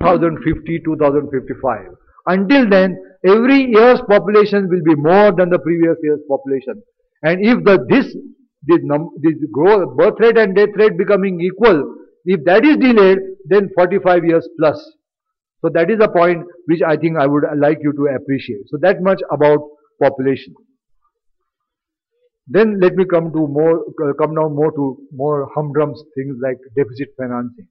2050, 2055. Until then, every year's population will be more than the previous year's population. And if this growth, birth rate and death rate becoming equal, if that is delayed, then 45 years plus. So that is the point which I think I would like you to appreciate. So that much about population. Then let me come now more to more humdrum things like deficit financing.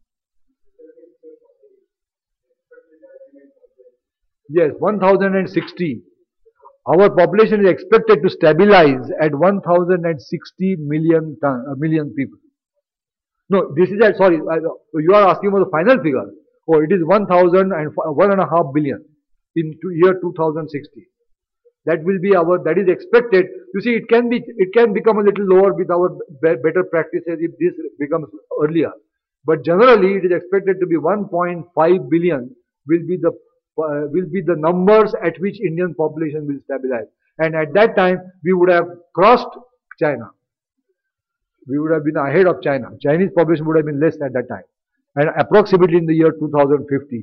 Yes, 1060. Our population is expected to stabilize at 1060 million people. No, this is sorry. You are asking for the final figure. Oh, it is 1,001.5 billion in year 2060. That will be that is expected. You see, it can become a little lower with our better practices if this becomes earlier. But generally, it is expected to be 1.5 billion will be the numbers at which Indian population will stabilize. And at that time, we would have crossed China. We would have been ahead of China. Chinese population would have been less at that time. And approximately in the year 2050.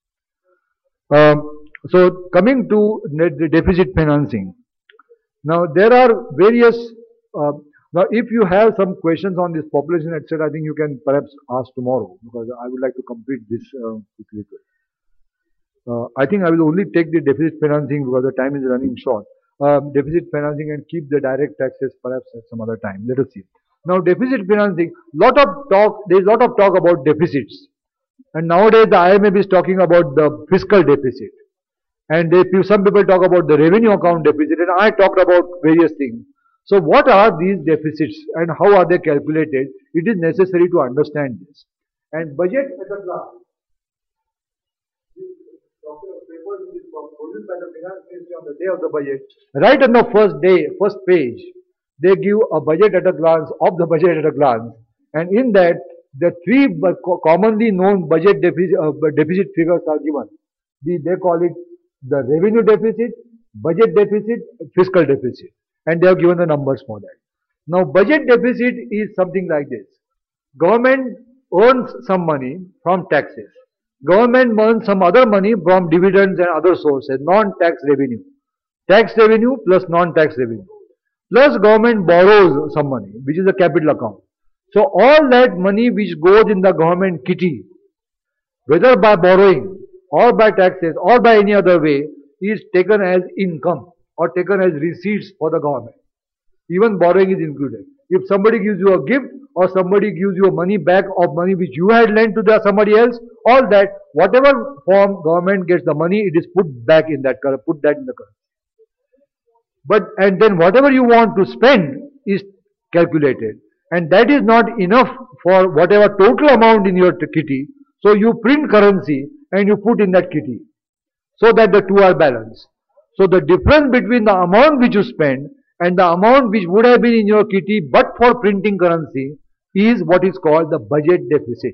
So coming to the deficit financing. Now there are various, now if you have some questions on this population, etc., I think you can perhaps ask tomorrow because I would like to complete this quickly. I think I will only take the deficit financing because the time is running short. Deficit financing and keep the direct taxes perhaps at some other time. Let us see. Now deficit financing, there is a lot of talk about deficits. And nowadays the IMF is talking about the fiscal deficit. And some people talk about the revenue account deficit, and I talked about various things. So what are these deficits and how are they calculated? It is necessary to understand this. And budget at a glance. Produced by the Finance Ministry on the day of the budget. Right on the first page, they give a budget at a glance of the budget at a glance. And in that, the three commonly known budget deficit figures are given. They call it the revenue deficit, budget deficit, fiscal deficit. And they have given the numbers for that. Now, budget deficit is something like this. Government earns some money from taxes. Government earns some other money from dividends and other sources, non-tax revenue. Tax revenue plus non-tax revenue. Plus government borrows some money, which is a capital account. So all that money which goes in the government kitty, whether by borrowing or by taxes or by any other way, is taken as income or taken as receipts for the government. Even borrowing is included. If somebody gives you a gift or somebody gives you money back of money which you had lent to somebody else, all that, whatever form government gets the money, it is put back in that currency, put that in the currency. And then whatever you want to spend is calculated. And that is not enough for whatever total amount in your kitty. So you print currency and you put in that kitty so that the two are balanced. So the difference between the amount which you spend and the amount which would have been in your kitty but for printing currency is what is called the budget deficit.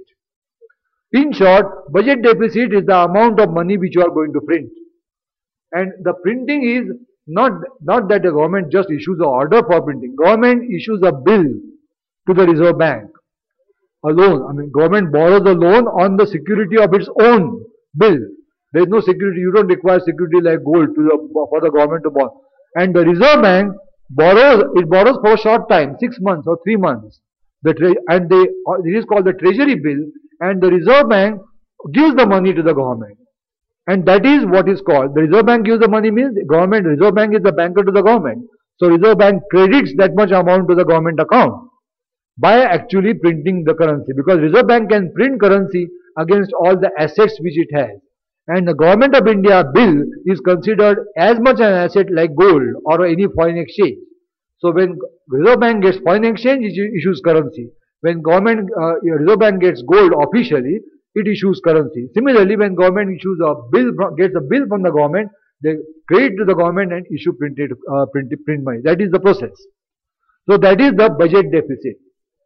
In short, budget deficit is the amount of money which you are going to print. And the printing is not that the government just issues an order for printing. Government issues a bill to the Reserve Bank. A loan. I mean, government borrows a loan on the security of its own bill. There is no security. You don't require security like gold for the government to borrow. And the Reserve Bank borrows for a short time, 6 months or 3 months. It is called the treasury bill, and the Reserve Bank gives the money to the government. And that is what is called, the Reserve Bank gives the money means Reserve Bank is the banker to the government. So Reserve Bank credits that much amount to the government account by actually printing the currency, because Reserve Bank can print currency against all the assets which it has. And the Government of India bill is considered as much an asset like gold or any foreign exchange. So when Reserve Bank gets foreign exchange, it issues currency. When Reserve Bank gets gold officially, it issues currency. Similarly, when government issues gets a bill from the government, they credit to the government and issue print money. That is the process. So that is the budget deficit.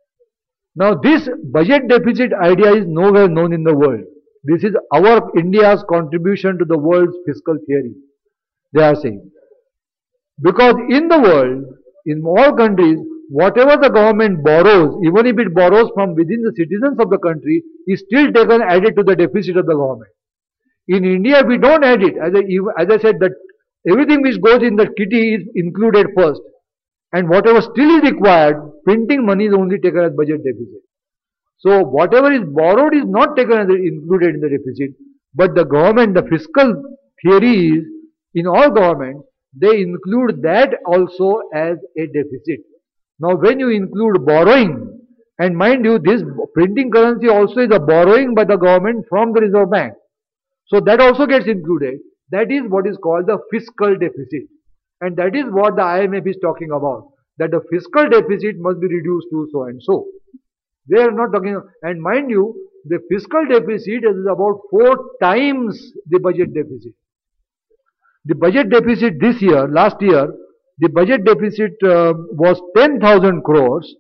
Now this budget deficit idea is nowhere known in the world. This is India's contribution to the world's fiscal theory, they are saying. Because in the world, in all countries, whatever the government borrows, even if it borrows from within the citizens of the country, is still added to the deficit of the government. In India, we don't add it. As I said, that everything which goes in the kitty is included first. And whatever still is required, printing money is only taken as budget deficit. So whatever is borrowed is not taken as included in the deficit. But the government, the fiscal theory is, in all governments, they include that also as a deficit. Now when you include borrowing, and mind you, this printing currency also is a borrowing by the government from the Reserve Bank. So that also gets included. That is what is called the fiscal deficit. And that is what the IMF is talking about. That the fiscal deficit must be reduced to so and so. They are not talking, and mind you, the fiscal deficit is about 4 times the budget deficit. The budget deficit this year, last year, the budget deficit was 10,000 crores,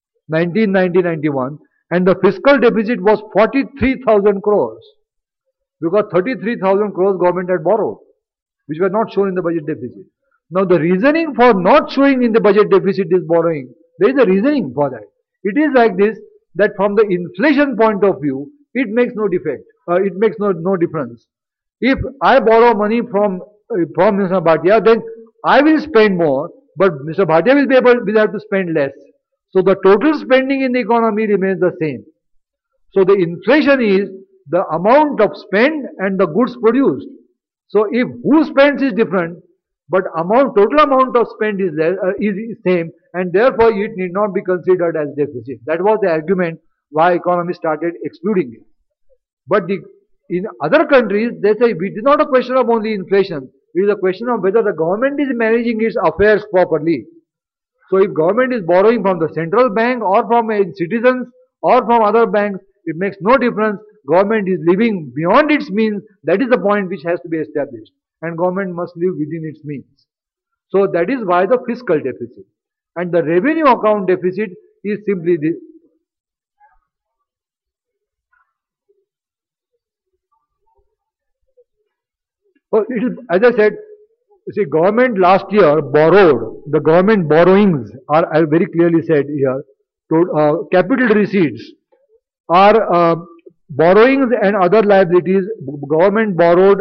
1990-91, and the fiscal deficit was 43,000 crores. Because 33,000 crores government had borrowed, which were not shown in the budget deficit. Now the reasoning for not showing in the budget deficit is borrowing. There is a reasoning for that. It is like this, that from the inflation point of view, it makes no defect. It makes no difference. If I borrow money from Mr. Bhatia, then I will spend more, but Mr. Bhatia will have to spend less. So the total spending in the economy remains the same. So the inflation is the amount of spend and the goods produced. So if who spends is different, but total amount of spend is same, and therefore it need not be considered as deficit. That was the argument why economists started excluding it. But in other countries, they say it is not a question of only inflation. It is a question of whether the government is managing its affairs properly. So if government is borrowing from the central bank or from citizens or from other banks, it makes no difference. Government is living beyond its means. That is the point which has to be established. And government must live within its means. So that is why the fiscal deficit. And the revenue account deficit is simply this. Well, it is, as I said, see, government last year borrowed. The government borrowings are very clearly said here. Capital receipts are borrowings and other liabilities. Government borrowed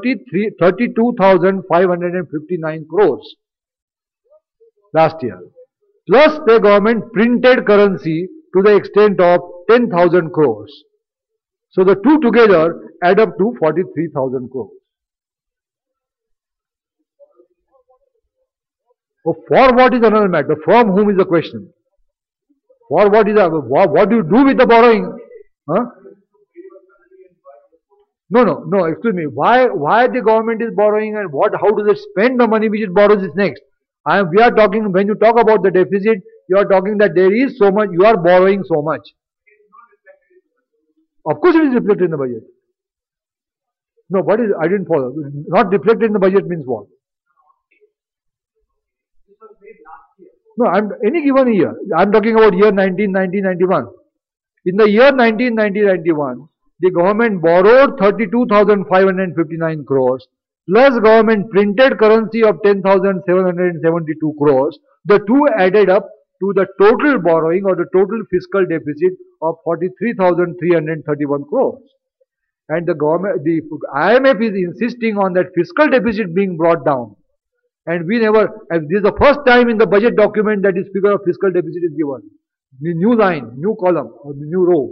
32,559 crores last year. Plus the government printed currency to the extent of 10,000 crores. So the two together add up to 43,000 crores. So for what is another matter? From whom is the question? For what what do you do with the borrowing? Huh? No, excuse me. Why the government is borrowing and how does it spend the money which it borrows is next. We are talking, when you talk about the deficit, you are talking that there is so much, you are borrowing so much. Of course it is reflected in the budget. No, I didn't follow. Not reflected in the budget means what? No, any given year. I'm talking about year 1990-91. In the year 1990-91, the government borrowed 32,559 crores, plus government printed currency of 10,772 crores. The two added up to the total borrowing or the total fiscal deficit of 43,331 crores. And the IMF is insisting on that fiscal deficit being brought down. And this is the first time in the budget document that this figure of fiscal deficit is given. The new line, new column, or the new row.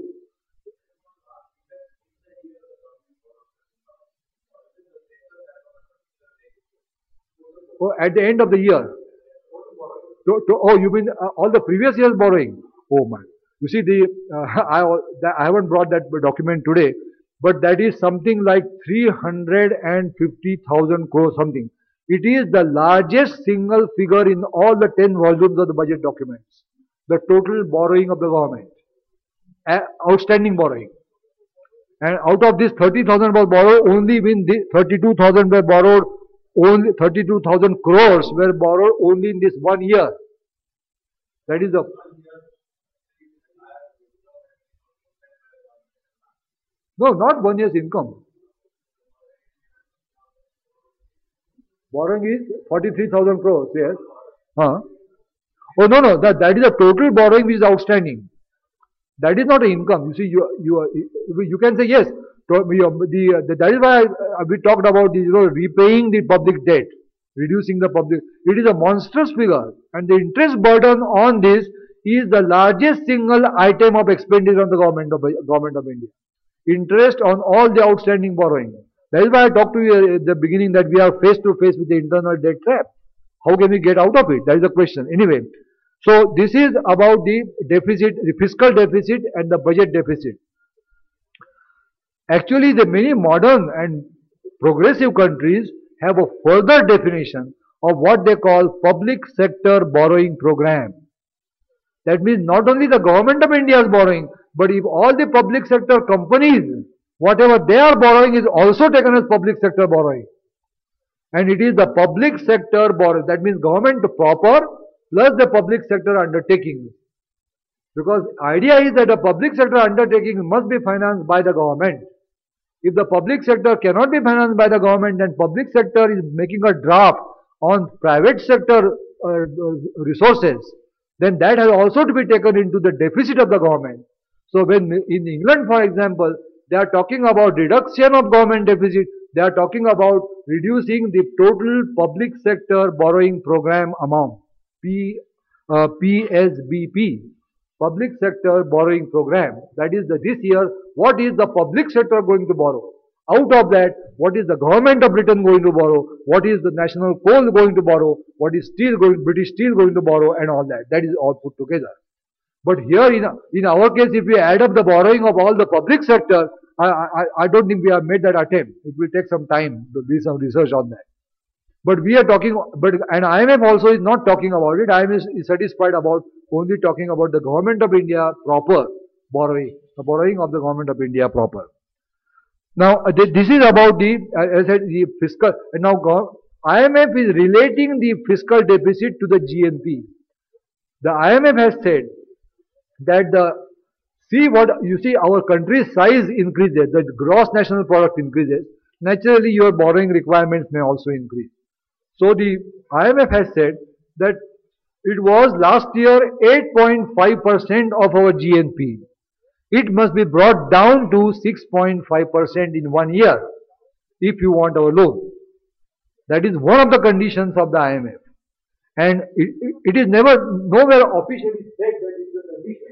Oh, at the end of the year. Oh, you mean all the previous years borrowing? Oh my. You see, I haven't brought that document today, but that is something like 350,000 crores something. It is the largest single figure in all the 10 volumes of the budget documents. The total borrowing of the government. Outstanding borrowing. And out of this 30,000 was borrowed, only when 32,000 were borrowed, only 32,000 crores were borrowed only in this 1 year. That is the... No, not 1 year's income. Borrowing is 43,000 crores, yes. Oh no, that is the total borrowing which is outstanding. That is not an income. You see, you can say yes, That is why we talked about this, repaying the public debt, reducing the public. It is a monstrous figure, and the interest burden on this is the largest single item of expenditure on the government of India. Interest on all the outstanding borrowing. That is why I talked to you at the beginning that we are face to face with the internal debt trap. How can we get out of it? That is the question. Anyway, so this is about the deficit, the fiscal deficit and the budget deficit. Actually, the many modern and progressive countries have a further definition of what they call public sector borrowing program. That means not only the government of India is borrowing, but if all the public sector companies, whatever they are borrowing is also taken as public sector borrowing. And it is the public sector borrowing, that means government proper plus the public sector undertaking. Because idea is that a public sector undertaking must be financed by the government. If the public sector cannot be financed by the government, then public sector is making a draft on private sector resources, then that has also to be taken into the deficit of the government. So when in England, for example, they are talking about reduction of government deficit, they are talking about reducing the total public sector borrowing program amount, PSBP, public sector borrowing program. That is this year, what is the public sector going to borrow? Out of that, what is the government of Britain going to borrow? What is the national coal going to borrow? What is British steel going to borrow, and all that? That is all put together. But here in our case, if we add up the borrowing of all the public sector, I don't think we have made that attempt. It will take some time to do some research on that. But we are talking, and IMF also is not talking about it. IMF is satisfied about only talking about the government of India proper borrowing, the borrowing of the government of India proper. Now, this is about as I said, the fiscal. And now, IMF is relating the fiscal deficit to the GNP. The IMF has said that our country's size increases, the gross national product increases. Naturally, your borrowing requirements may also increase. So the IMF has said that it was last year 8.5% of our GNP. It must be brought down to 6.5% in 1 year if you want our loan. That is one of the conditions of the IMF. And it is nowhere officially said that it is a condition.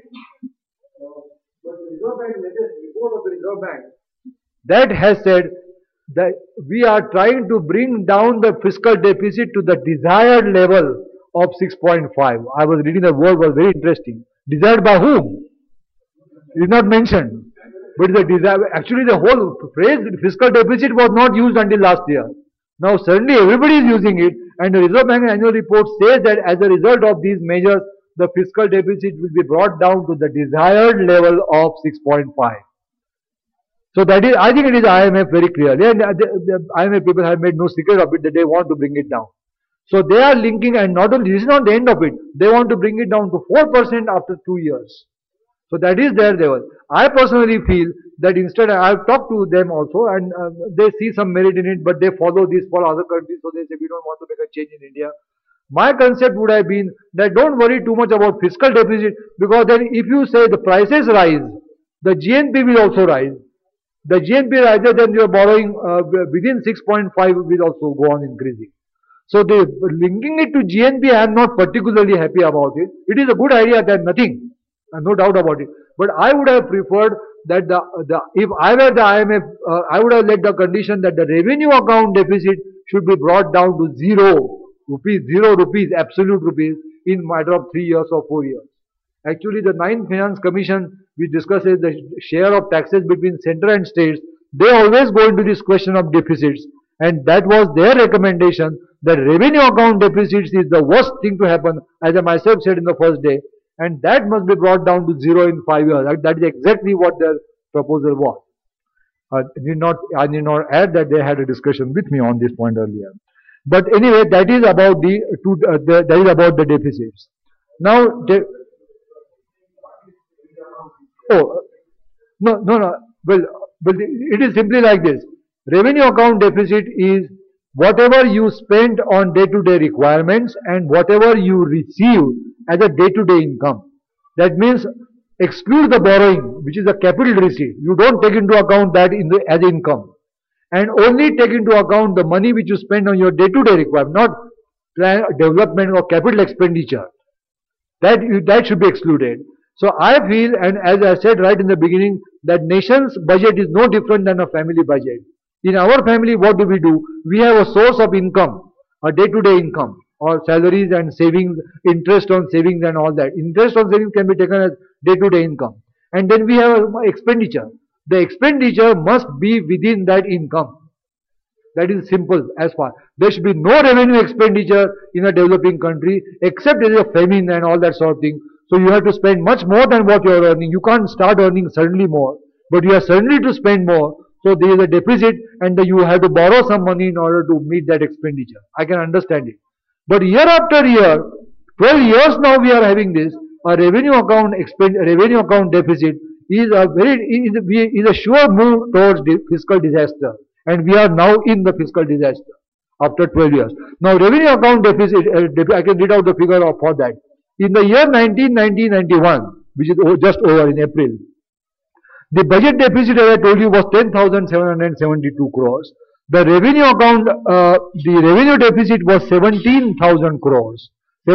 But the Reserve Bank, latest report of the Reserve Bank, that has said that we are trying to bring down the fiscal deficit to the desired level of 6.5. I was reading the word, was very interesting. Desired by whom? It is not mentioned. But actually the whole phrase fiscal deficit was not used until last year. Now suddenly everybody is using it, and the Reserve Bank annual report says that as a result of these measures, the fiscal deficit will be brought down to the desired level of 6.5. So that is, I think it is IMF very clearly, and the IMF people have made no secret of it that they want to bring it down. So they are linking, and not only this is not the end of it, they want to bring it down to 4% after 2 years. So that is their level. I personally feel that instead, I have talked to them also, and they see some merit in it, but they follow this for other countries, so they say we don't want to make a change in India. My concept would have been that don't worry too much about fiscal deficit, because then if you say the prices rise, the GNP will also rise. The GNP rises, then your borrowing within 6.5 will also go on increasing. So linking it to GNP, I am not particularly happy about it. It is a good idea, there is nothing, no doubt about it. But I would have preferred that if I were the IMF, I would have let the condition that the revenue account deficit should be brought down to 0 rupees, absolute rupees, in matter of 3 years or 4 years. Actually, the 9th Finance Commission, which discusses the share of taxes between center and states, they always go into this question of deficits, and that was their recommendation, that revenue account deficits is the worst thing to happen, as I myself said in the first day, and that must be brought down to 0 in 5 years. That is exactly what their proposal was. I need not add that they had a discussion with me on this point earlier. But anyway, that is about the deficits. Now, no. Well, it is simply like this. Revenue account deficit is whatever you spend on day-to-day requirements and whatever you receive as a day-to-day income. That means exclude the borrowing, which is a capital receipt. You don't take into account that as income, and only take into account the money which you spend on your day-to-day requirement, not plan development or capital expenditure. That should be excluded. So I feel, and as I said right in the beginning, that nation's budget is no different than a family budget. In our family, what do? We have a source of income, a day-to-day income, or salaries and savings, interest on savings and all that. Interest on savings can be taken as day-to-day income. And then we have expenditure. The expenditure must be within that income. That is simple as far. There should be no revenue expenditure in a developing country except there is a famine and all that sort of thing. So you have to spend much more than what you are earning. You can't start earning suddenly more, but you are suddenly to spend more. So there is a deficit and you have to borrow some money in order to meet that expenditure. I can understand it. But year after year, 12 years now we are having this. A revenue account deficit is a sure move towards fiscal disaster. And we are now in the fiscal disaster after 12 years. Now revenue account deficit, I can read out the figure for that. In the year 1990-91, which is just over in April, the budget deficit, as I told you, was 10,772 crores. The revenue deficit was 17,000 crores,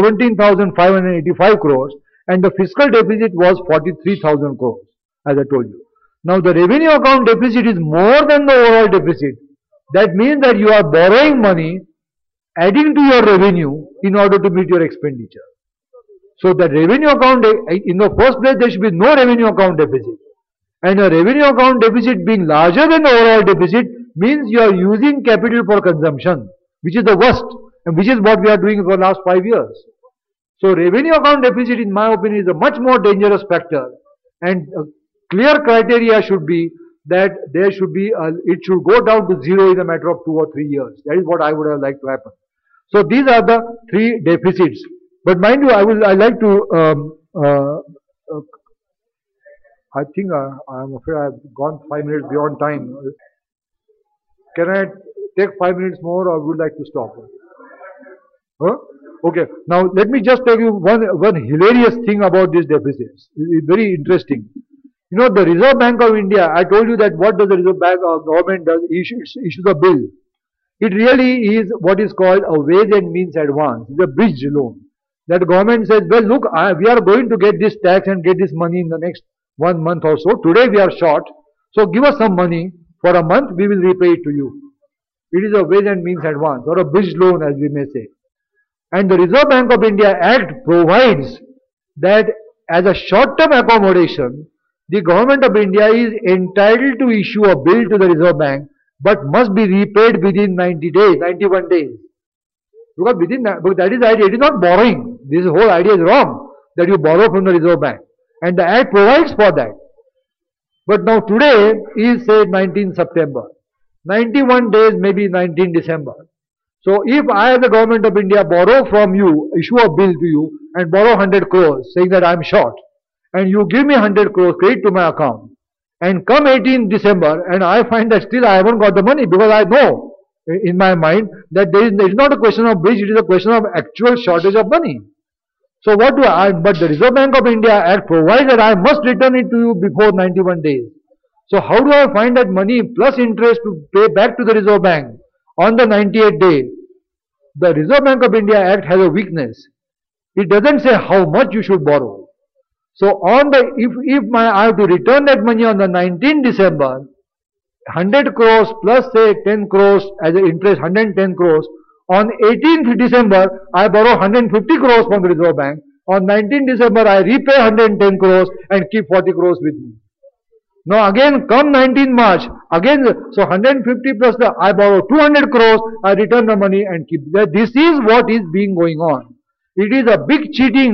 17,585 crores, and the fiscal deficit was 43,000 crores, as I told you. Now the revenue account deficit is more than the overall deficit. That means that you are borrowing money, adding to your revenue in order to meet your expenditure. So the revenue account, in the first place, there should be no revenue account deficit. And a revenue account deficit being larger than the overall deficit means you are using capital for consumption, which is the worst, and which is what we are doing for the last 5 years. So revenue account deficit, in my opinion, is a much more dangerous factor, and clear criteria should be that there should be it should go down to zero in a matter of 2 or 3 years. That is what I would have liked to happen. So these are the three deficits. But mind you, I like to I think I'm afraid I've gone 5 minutes beyond time. Can I take 5 minutes more, or would you like to stop? Huh? Okay. Now let me just tell you one hilarious thing about these deficits. It's very interesting. You know, the Reserve Bank of India, I told you that what does the Reserve Bank of government does? Issues a bill. It really is what is called a ways and means advance. It's a bridge loan. That the government says, well, look, we are going to get this tax and get this money in the next 1 month or so. Today we are short. So give us some money. For a month we will repay it to you. It is a ways and means advance, or a bridge loan, as we may say. And the Reserve Bank of India Act provides that as a short-term accommodation, the government of India is entitled to issue a bill to the Reserve Bank, but must be repaid within 90 days, 91 days. Because that is the idea. It is not borrowing. This whole idea is wrong, that you borrow from the Reserve Bank. And the Act provides for that. But now today is, say, 19 September. 91 days, maybe 19 December. So if I, the government of India, borrow from you, issue a bill to you, and borrow 100 crores, saying that I am short, and you give me 100 crores credit to my account, and come 18 December, and I find that still I haven't got the money, because I know in my mind that there is not a question of bridge, it is a question of actual shortage of money. So what do but the Reserve Bank of India Act provides that I must return it to you before 91 days. So how do I find that money plus interest to pay back to the Reserve Bank on the 98th day? The Reserve Bank of India Act has a weakness. It doesn't say how much you should borrow. So on the if I have to return that money on the 19th December, 100 crores plus say 10 crores as an interest, 110 crores. On 18th December, I borrow 150 crores from the Reserve Bank. On 19th December, I repay 110 crores and keep 40 crores with me. Now again, come 19 March, again, so 150 plus I borrow 200 crores, I return the money and keep that. This is what is being going on. It is a big cheating.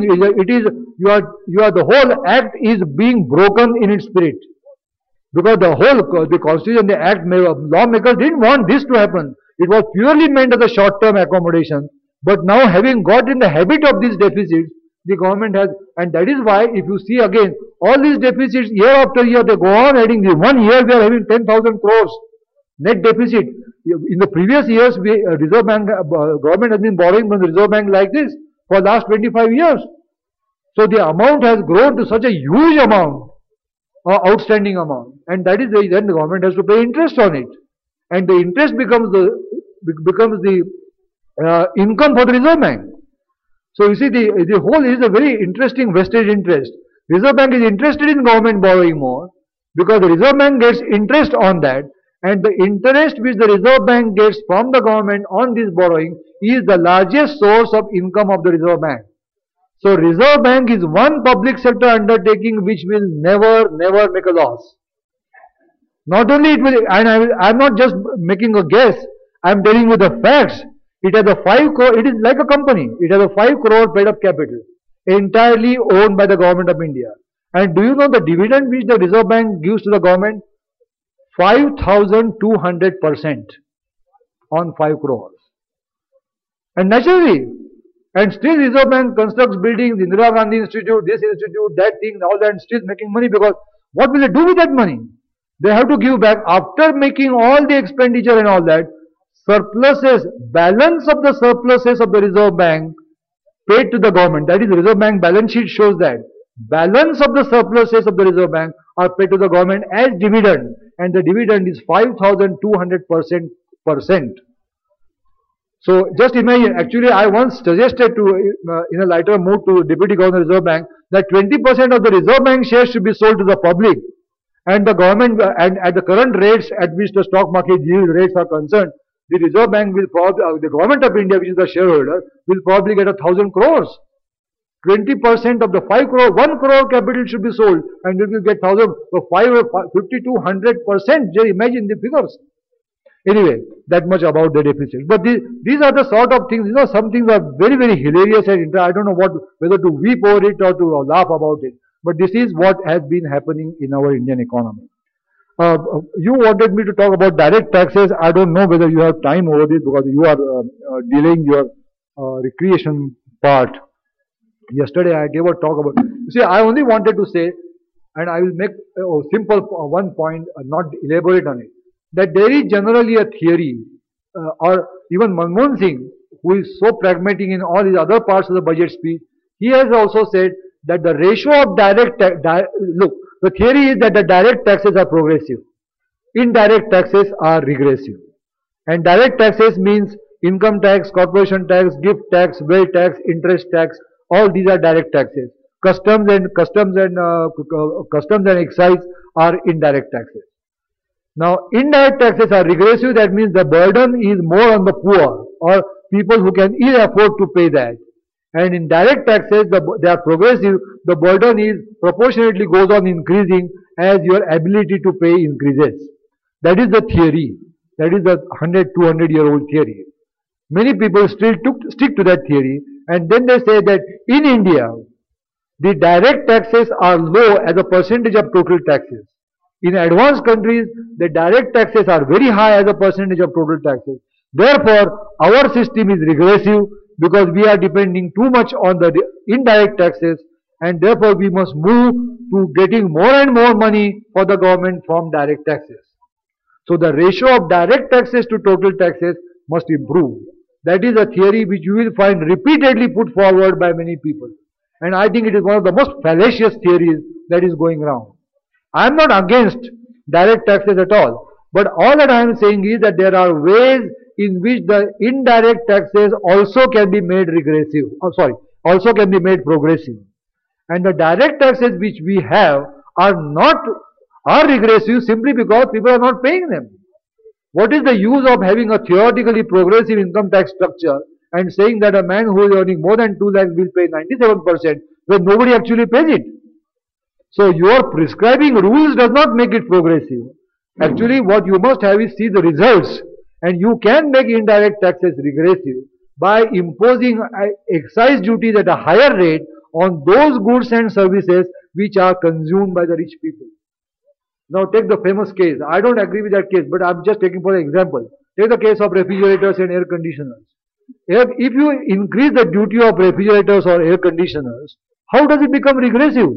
The whole act is being broken in its spirit. Because the Constitution, the Act, lawmakers didn't want this to happen. It was purely meant as a short-term accommodation. But now, having got in the habit of these deficits, the government has, and that is why, if you see again, all these deficits year after year, they go on adding. 1 year we are having 10,000 crores net deficit. In the previous years, Reserve Bank government has been borrowing from the Reserve Bank like this for the last 25 years. So the amount has grown to such a huge amount, outstanding amount, and that is the then the government has to pay interest on it, and the interest becomes the income for the Reserve Bank. So you see, the whole is a very interesting vested interest. Reserve Bank is interested in government borrowing more because the Reserve Bank gets interest on that, and the interest which the Reserve Bank gets from the government on this borrowing is the largest source of income of the Reserve Bank. So Reserve Bank is one public sector undertaking which will never make a loss. Not only it will, and I'm not just making a guess, I'm telling you the facts. It has a 5 crore, it is like a company. It has a 5 crore paid up capital, entirely owned by the government of India. And do you know the dividend which the Reserve Bank gives to the government? 5,200% on 5 crores. And naturally, and still Reserve Bank constructs buildings, Indira Gandhi Institute, this institute, that thing, all that, and still making money because what will they do with that money? They have to give back after making all the expenditure and all that. Surpluses, balance of the surpluses of the Reserve Bank paid to the government. That is, the Reserve Bank balance sheet shows that. Balance of the surpluses of the Reserve Bank are paid to the government as dividend, and the dividend is 5,200%. So just imagine, actually I once suggested to, in a lighter mood to Deputy Governor of the Reserve Bank, that 20% of the Reserve Bank shares should be sold to the public, and the government, and at the current rates at which the stock market yield rates are concerned, the Reserve Bank will probably, the government of India, which is the shareholder, will probably get 1,000 crores. 20% of the 5 crore, 1 crore capital should be sold, and we will get 1,000, so 5,200%. Just imagine the figures. Anyway, that much about the deficit. But these are the sort of things, some things are very hilarious and I don't know whether to weep over it or to laugh about it. But this is what has been happening in our Indian economy. You wanted me to talk about direct taxes. I don't know whether you have time over this because you are delaying your recreation part. Yesterday I gave a talk about. You see, I only wanted to say, and I will make a simple one point, not elaborate on it, that there is generally a theory, or even Manmohan Singh, who is so pragmatic in all his other parts of the budget speech, he has also said that the ratio of direct tax, look, the theory is that the direct taxes are progressive, indirect taxes are regressive. And direct taxes means income tax, corporation tax, gift tax, wealth tax, interest tax, all these are direct taxes. Customs and excise are indirect taxes. Now, indirect taxes are regressive, that means the burden is more on the poor or people who can ill afford to pay that. And in direct taxes, they are progressive, the burden is proportionately goes on increasing as your ability to pay increases. That is the theory. That is the 100-200-year-old theory. Many people still stick to that theory, and then they say that in India, the direct taxes are low as a percentage of total taxes. In advanced countries, the direct taxes are very high as a percentage of total taxes. Therefore, our system is regressive because we are depending too much on the indirect taxes, and therefore we must move to getting more and more money for the government from direct taxes. So the ratio of direct taxes to total taxes must improve. That is a theory which you will find repeatedly put forward by many people. And I think it is one of the most fallacious theories that is going around. I am not against direct taxes at all. But all that I am saying is that there are ways in which the indirect taxes also can be made regressive. Also can be made progressive. And the direct taxes which we have are regressive simply because people are not paying them. What is the use of having a theoretically progressive income tax structure and saying that a man who is earning more than 2 lakhs will pay 97% when nobody actually pays it? So your prescribing rules does not make it progressive. Actually what you must have is see the results, and you can make indirect taxes regressive by imposing excise duties at a higher rate on those goods and services which are consumed by the rich people. Now take the famous case. I don't agree with that case, but I'm just taking for example. Take the case of refrigerators and air conditioners. If you increase the duty of refrigerators or air conditioners, how does it become regressive?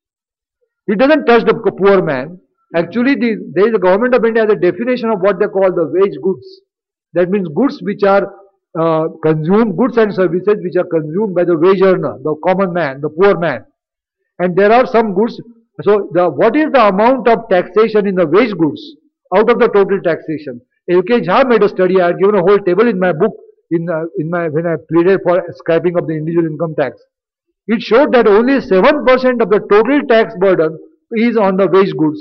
It doesn't touch the poor man. Actually, the government of India has a definition of what they call the wage goods. That means goods which are consume goods and services which are consumed by the wage earner, the common man, the poor man. And there are some goods. So, what is the amount of taxation in the wage goods out of the total taxation? LK Jha made a study. I had given a whole table in my book when I pleaded for scrapping of the individual income tax. It showed that only 7% of the total tax burden is on the wage goods.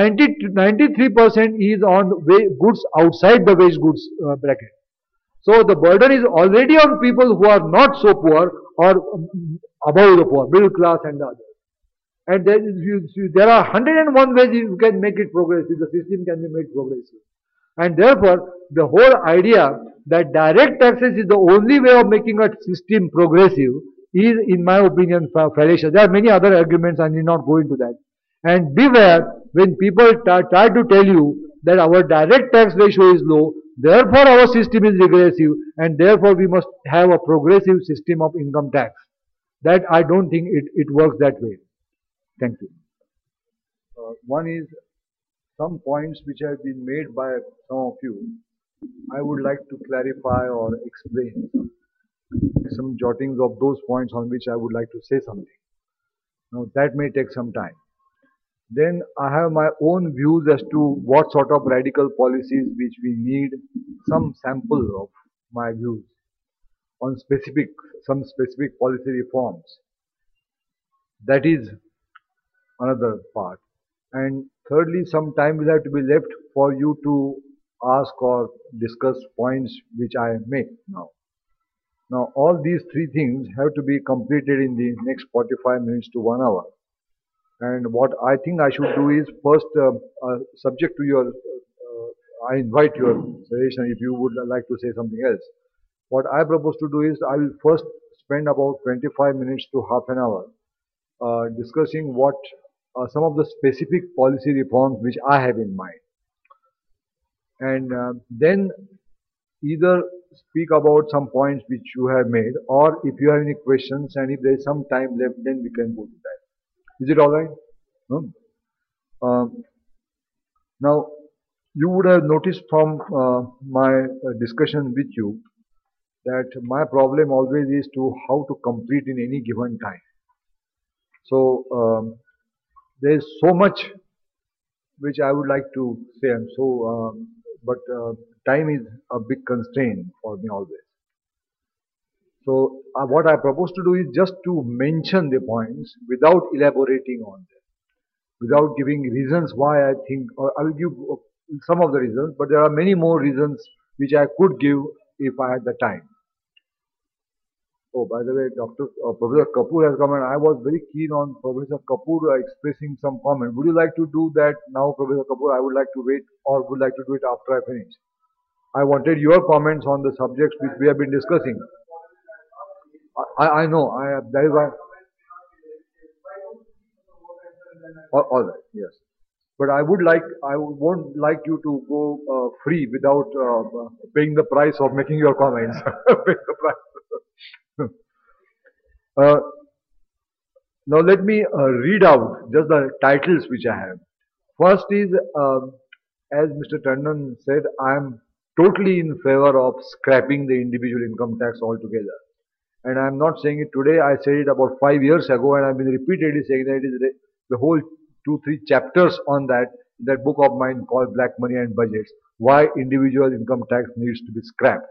93% is on goods outside the wage goods bracket. So the burden is already on people who are not so poor or above the poor, middle class and the others. And there are 101 ways you can make it progressive. The system can be made progressive. And therefore, the whole idea that direct taxes is the only way of making a system progressive is, in my opinion, fallacious. There are many other arguments, I need not go into that. And beware when people try to tell you that our direct tax ratio is low, therefore our system is regressive, and therefore we must have a progressive system of income tax. That I don't think it works that way. Thank you. One is some points which have been made by some of you. I would like to clarify or explain some jottings of those points on which I would like to say something. Now that may take some time. Then I have my own views as to what sort of radical policies which we need, some sample of my views on some specific policy reforms. That is another part. And thirdly, some time will have to be left for you to ask or discuss points which I make now. Now, all these three things have to be completed in the next 45 minutes to 1 hour. And what I think I should do is first, subject to your, I invite your suggestion if you would like to say something else. What I propose to do is I will first spend about 25 minutes to half an hour discussing what some of the specific policy reforms which I have in mind. And then either speak about some points which you have made, or if you have any questions and if there is some time left, then we can go to that. Is it alright? No? Now, you would have noticed from my discussion with you that my problem always is to how to complete in any given time. So, there is so much which I would like to say, and so, but time is a big constraint for me always. So, what I propose to do is just to mention the points without elaborating on them, without giving reasons why I think, or I will give some of the reasons, but there are many more reasons which I could give if I had the time. Oh, by the way, Professor Kapoor has come, and I was very keen on Professor Kapoor expressing some comment. Would you like to do that now, Professor Kapoor? I would like to wait, or would like to do it after I finish. I wanted your comments on the subjects which we have been discussing. I know, that is why. All right, yes. But I won't like you to go free without paying the price of making your comments. Paying the price. Now let me read out just the titles which I have. First is, as Mr. Tandon said, I am totally in favor of scrapping the individual income tax altogether. And I am not saying it today, I said it about 5 years ago, and I have been repeatedly saying that it is the whole 2-3 chapters on that book of mine called Black Money and Budgets, why individual income tax needs to be scrapped.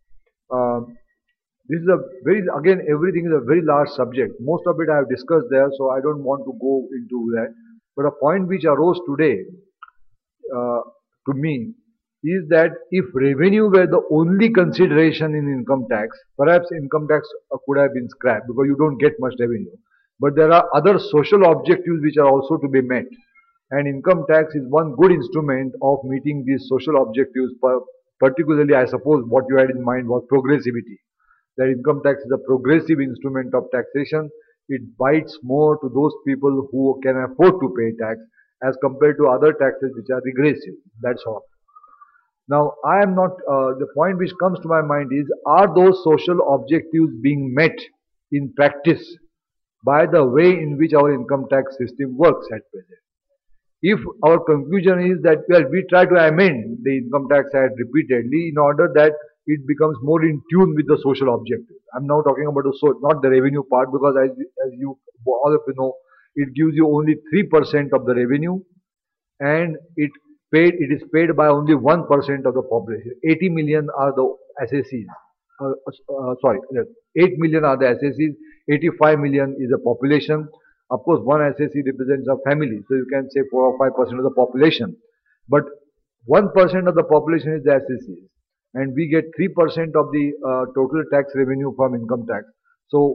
This is again, everything is a very large subject. Most of it I have discussed there, so I don't want to go into that. But a point which arose today to me is that if revenue were the only consideration in income tax, perhaps income tax could have been scrapped because you don't get much revenue. But there are other social objectives which are also to be met. And income tax is one good instrument of meeting these social objectives, particularly I suppose what you had in mind was progressivity. That income tax is a progressive instrument of taxation. It bites more to those people who can afford to pay tax as compared to other taxes which are regressive. That's all. Now, I am not, the point which comes to my mind is, are those social objectives being met in practice by the way in which our income tax system works at present? If our conclusion is that, well, we try to amend the income tax act repeatedly in order that it becomes more in tune with the social objective. I'm now talking about not the revenue part, because as you all of you know, it gives you only 3% of the revenue, and it is paid by only 1% of the population. 80 million are the SSCs. Sorry, 8 million are the SSCs. 85 million is the population. Of course, one SSC represents a family, so you can say 4 or 5% of the population. But 1% of the population is the SSCs, and we get 3% of the total tax revenue from income tax. So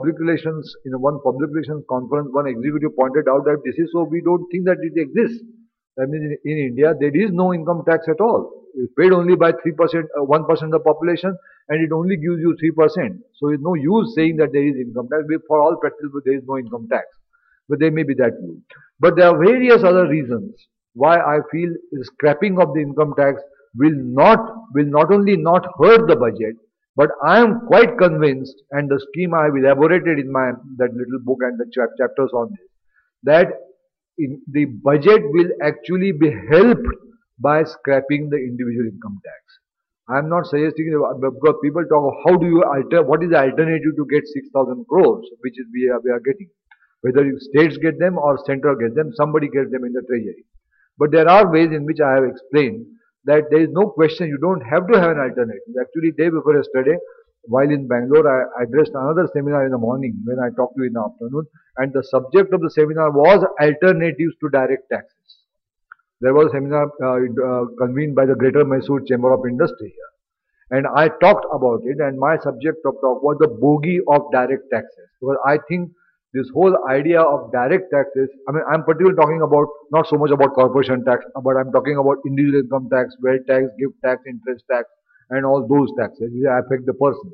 in one public relations conference, one executive pointed out that this is so we don't think that it exists. I mean, in India, there is no income tax at all. It's paid only by 3%, 1% of the population, and it only gives you 3%. So it's no use saying that there is income tax. For all practical, there is no income tax. But there may be that view. But there are various other reasons why I feel scrapping of the income tax will not only not hurt the budget, but I am quite convinced, and the scheme I have elaborated in that little book and the chapters on this, that the budget will actually be helped by scrapping the individual income tax. I am not suggesting, because people talk of what is the alternative to get 6,000 crores, which is we are getting. Whether states get them or central gets them, somebody gets them in the treasury. But there are ways in which I have explained that there is no question, you don't have to have an alternative. Actually, day before yesterday, while in Bangalore, I addressed another seminar in the morning when I talked to you in the afternoon, and the subject of the seminar was alternatives to direct taxes. There was a seminar convened by the Greater Mysore Chamber of Industry here, and I talked about it, and my subject of talk was the bogey of direct taxes. Because I think this whole idea of direct taxes, I mean, I'm particularly talking about not so much about corporation tax, but I'm talking about individual income tax, wealth tax, gift tax, interest tax, and all those taxes which affect the persons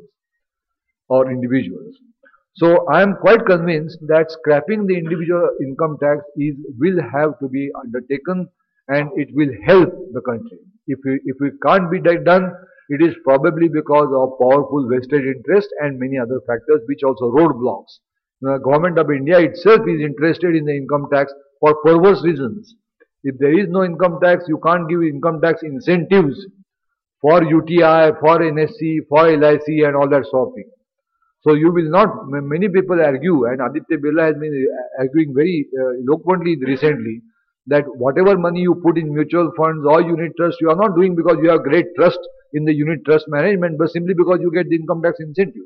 or individuals. So I am quite convinced that scrapping the individual income tax will have to be undertaken, and it will help the country. If it can't be done, it is probably because of powerful vested interest and many other factors which also roadblocks. The government of India itself is interested in the income tax for perverse reasons. If there is no income tax, you can't give income tax incentives for UTI, for NSC, for LIC and all that sort of thing. So you will not, many people argue, and Aditya Birla has been arguing very eloquently recently, that whatever money you put in mutual funds or unit trust, you are not doing because you have great trust in the unit trust management, but simply because you get the income tax incentives,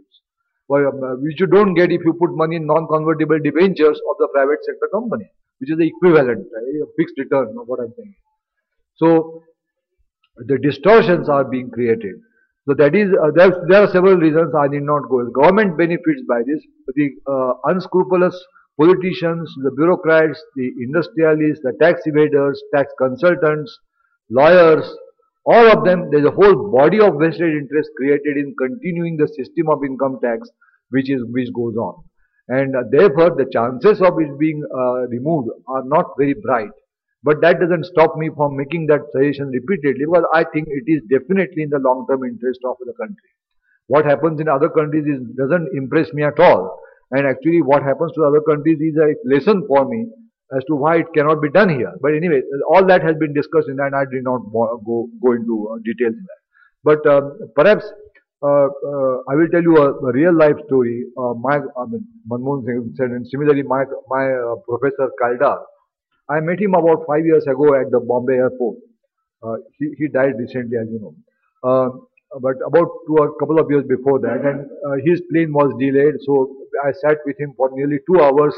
which you don't get if you put money in non-convertible debentures of the private sector company, which is the equivalent, a fixed return of what I'm saying. So the distortions are being created. So that is, there are several reasons, I need not go. The government benefits by this. The unscrupulous politicians, the bureaucrats, the industrialists, the tax evaders, tax consultants, lawyers, all of them, there is a whole body of vested interest created in continuing the system of income tax which goes on. And therefore, the chances of it being removed are not very bright. But that doesn't stop me from making that suggestion repeatedly, because I think it is definitely in the long-term interest of the country. What happens in other countries doesn't impress me at all. And actually what happens to other countries is a lesson for me as to why it cannot be done here. But anyway, all that has been discussed in that, and I did not go into details in that. But perhaps I will tell you a real life story. Manmohan Singh said, and similarly my Professor Kalda, I met him about 5 years ago at the Bombay airport. He died recently, as you know. But about a couple of years before that, and his plane was delayed, so I sat with him for nearly 2 hours.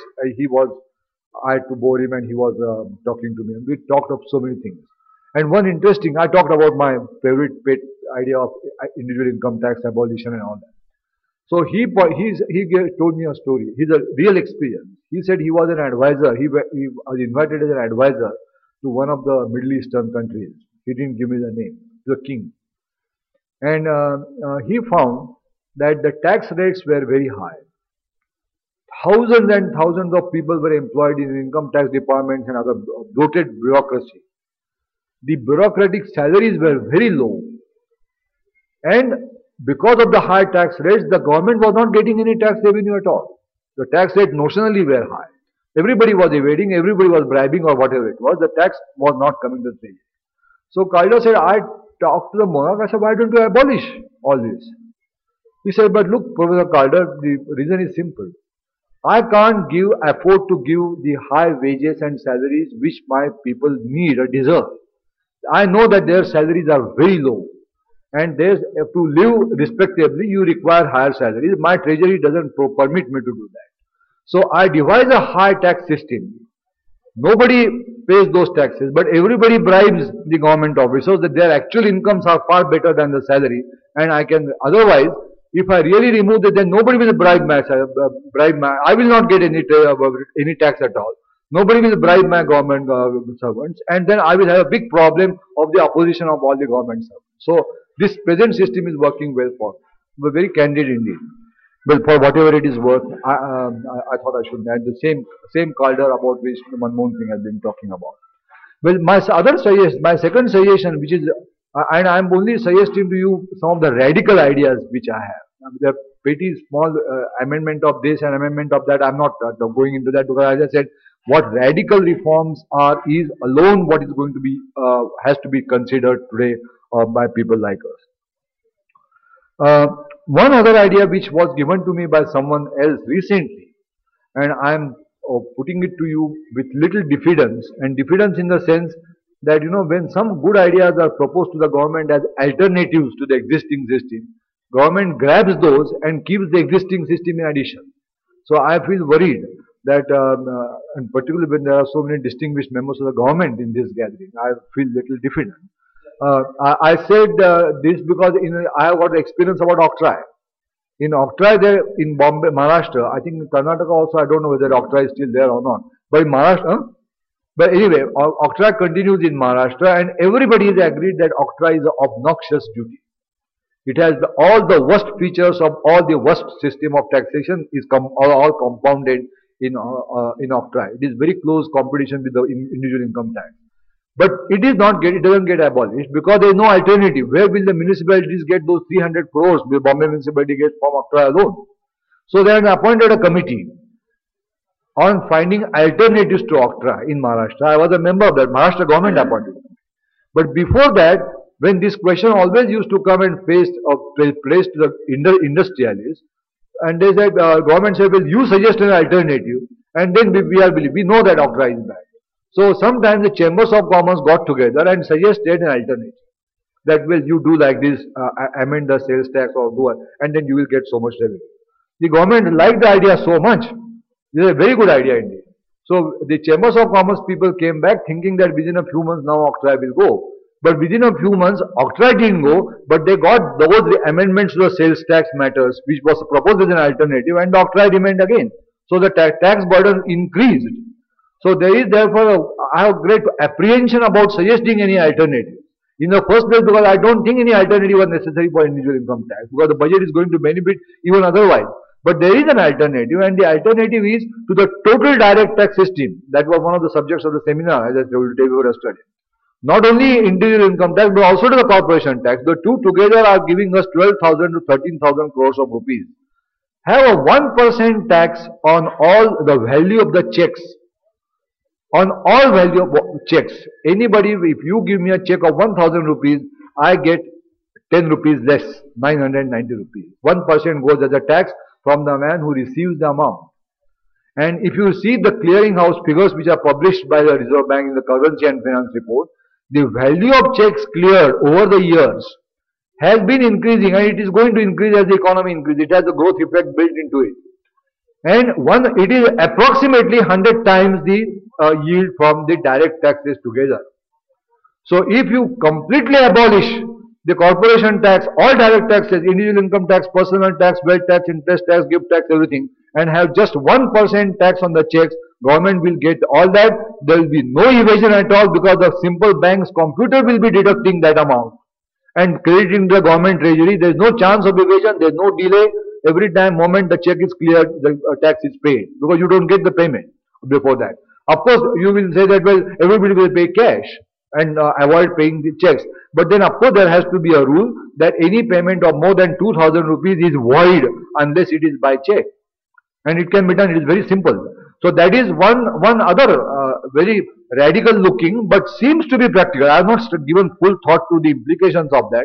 I had to bore him, and he was talking to me, and we talked of so many things. And one interesting, I talked about my favorite pet idea of individual income tax abolition and all that. So he told me a story. He's a real experience. He said he was an advisor. He was invited as an advisor to one of the Middle Eastern countries. He didn't give me the name. The king. And he found that the tax rates were very high. Thousands and thousands of people were employed in income tax departments and other bloated bureaucracy. The bureaucratic salaries were very low. And because of the high tax rates, the government was not getting any tax revenue at all. The tax rate notionally were high. Everybody was evading, everybody was bribing or whatever it was. The tax was not coming to the treasury. So Kalda said, I talked to the monarch, I said, why don't you abolish all this. He said, but look, Professor Calder, the reason is simple. I can't afford to give the high wages and salaries which my people need or deserve. I know that their salaries are very low, and to live respectably you require higher salaries. My treasury doesn't permit me to do that. So I devise a high tax system. Nobody pays those taxes, but everybody bribes the government officers that their actual incomes are far better than the salary, and I can otherwise. If I really remove it, then nobody will I will not get any tax at all. Nobody will bribe my government servants, and then I will have a big problem of the opposition of all the government servants. So this present system is working well for, very candid indeed. Well, for whatever it is worth, I thought I should add the same Calder about which Manmohan Singh has been talking about. Well, my second suggestion, which is, and I am only suggesting to you some of the radical ideas which I have. The petty small amendment of this and amendment of that, I am not going into that, because as I said, what radical reforms are is alone what is going to be has to be considered today by people like us. One other idea which was given to me by someone else recently, and I am putting it to you with little diffidence, and diffidence in the sense that, when some good ideas are proposed to the government as alternatives to the existing system, government grabs those and keeps the existing system in addition. So I feel worried that, and particularly when there are so many distinguished members of the government in this gathering, I feel little diffident. I said this because I have got experience about Octroi. In Octroi there, in Bombay, Maharashtra, I think in Karnataka also, I don't know whether Octroi is still there or not. But in Maharashtra, but anyway, Octroi continues in Maharashtra, and everybody is agreed that Octroi is an obnoxious duty. It has all the worst features of all the worst system of taxation is all compounded in Octroi. It is very close competition with the individual income tax. But it doesn't get abolished because there is no alternative. Where will the municipalities get those 300 crores the Bombay municipality gets from Octroi alone? So they have appointed a committee on finding alternatives to Octroi in Maharashtra. I was a member of that. Maharashtra government appointed it. But before that, when this question always used to come and placed to the industrialists, and they said, government said, well, you suggest an alternative, and then we know that Octroi is bad. So sometimes the chambers of commerce got together and suggested an alternative. That, well, you do like this, amend the sales tax or do it, and then you will get so much revenue. The government liked the idea so much. This is a very good idea indeed. So the chambers of commerce people came back thinking that within a few months now Octroi will go. But within a few months Octroi didn't go, but they got those amendments to the sales tax matters which was proposed as an alternative, and the Octroi remained again. So the tax burden increased. So there is therefore, I have great apprehension about suggesting any alternative. In the first place, because I don't think any alternative was necessary for individual income tax, because the budget is going to benefit even otherwise. But there is an alternative, and the alternative is to the total direct tax system. That was one of the subjects of the seminar, as I told you before yesterday. Not only individual income tax, but also to the corporation tax. The two together are giving us 12,000 to 13,000 crores of rupees. Have a 1% tax on all the value of the checks. On all value of checks. Anybody, if you give me a check of 1,000 rupees, I get 10 rupees less, 990 rupees. 1% goes as a tax from the man who receives the amount. And if you see the clearinghouse figures which are published by the Reserve Bank in the Currency and Finance Report, the value of checks cleared over the years has been increasing, and it is going to increase as the economy increases. It has a growth effect built into it. And it is approximately 100 times the yield from the direct taxes together. So if you completely abolish the corporation tax, all direct taxes, individual income tax, personal tax, wealth tax, interest tax, gift tax, everything, and have just 1% tax on the checks, government will get all that. There will be no evasion at all, because the simple bank's computer will be deducting that amount and crediting the government treasury. There is no chance of evasion, there is no delay. Every moment the check is cleared, the tax is paid, because you don't get the payment before that. Of course, you will say that, well, everybody will pay cash and avoid paying the checks. But then, of course, there has to be a rule that any payment of more than 2,000 rupees is void unless it is by check. And it can be done, it is very simple. So that is one other very radical looking, but seems to be practical. I have not given full thought to the implications of that.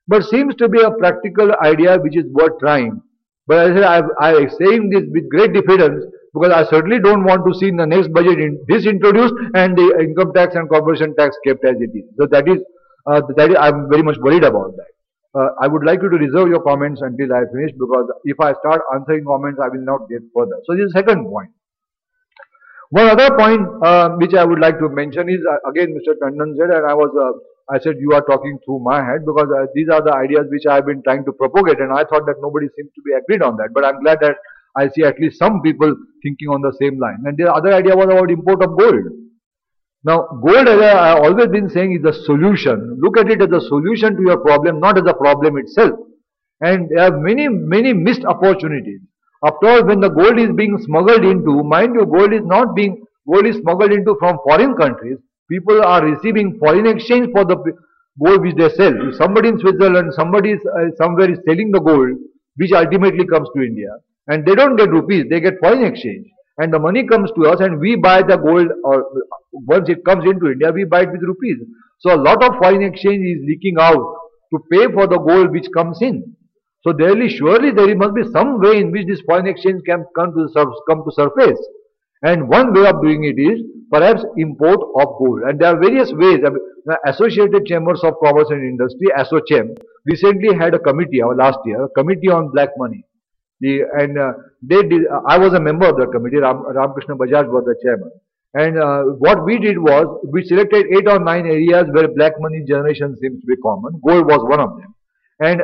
but seems to be a practical idea which is worth trying. But as I am saying this with great diffidence because I certainly don't want to see in the next budget this introduced and the income tax and corporation tax kept as it is. So that is I'm very much worried about that. I would like you to reserve your comments until I finish because if I start answering comments, I will not get further. So this is the second point. One other point which I would like to mention is again Mr. Tandon said, and I said you are talking through my head because these are the ideas which I have been trying to propagate, and I thought that nobody seems to be agreed on that. But I'm glad that I see at least some people thinking on the same line. And the other idea was about import of gold. Now, gold, as I have always been saying, is the solution. Look at it as a solution to your problem, not as a problem itself. And there are many missed opportunities. After all, when the gold is being smuggled into, mind you, gold is smuggled into from foreign countries. People are receiving foreign exchange for the gold which they sell. If somebody in Switzerland, somebody is, somewhere is selling the gold, which ultimately comes to India, and they don't get rupees, they get foreign exchange. And the money comes to us and we buy the gold, or once it comes into India, we buy it with rupees. So a lot of foreign exchange is leaking out to pay for the gold which comes in. So surely there must be some way in which this foreign exchange can come to surface. And one way of doing it is perhaps import of gold. And there are various ways. The Associated Chambers of Commerce and Industry, ASSOCHAM, recently had a committee, last year, a committee on black money. I was a member of the committee. Ramkrishna Bajaj was the chairman. And what we did was, we selected 8 or 9 areas where black money generation seems to be common. Gold was one of them. And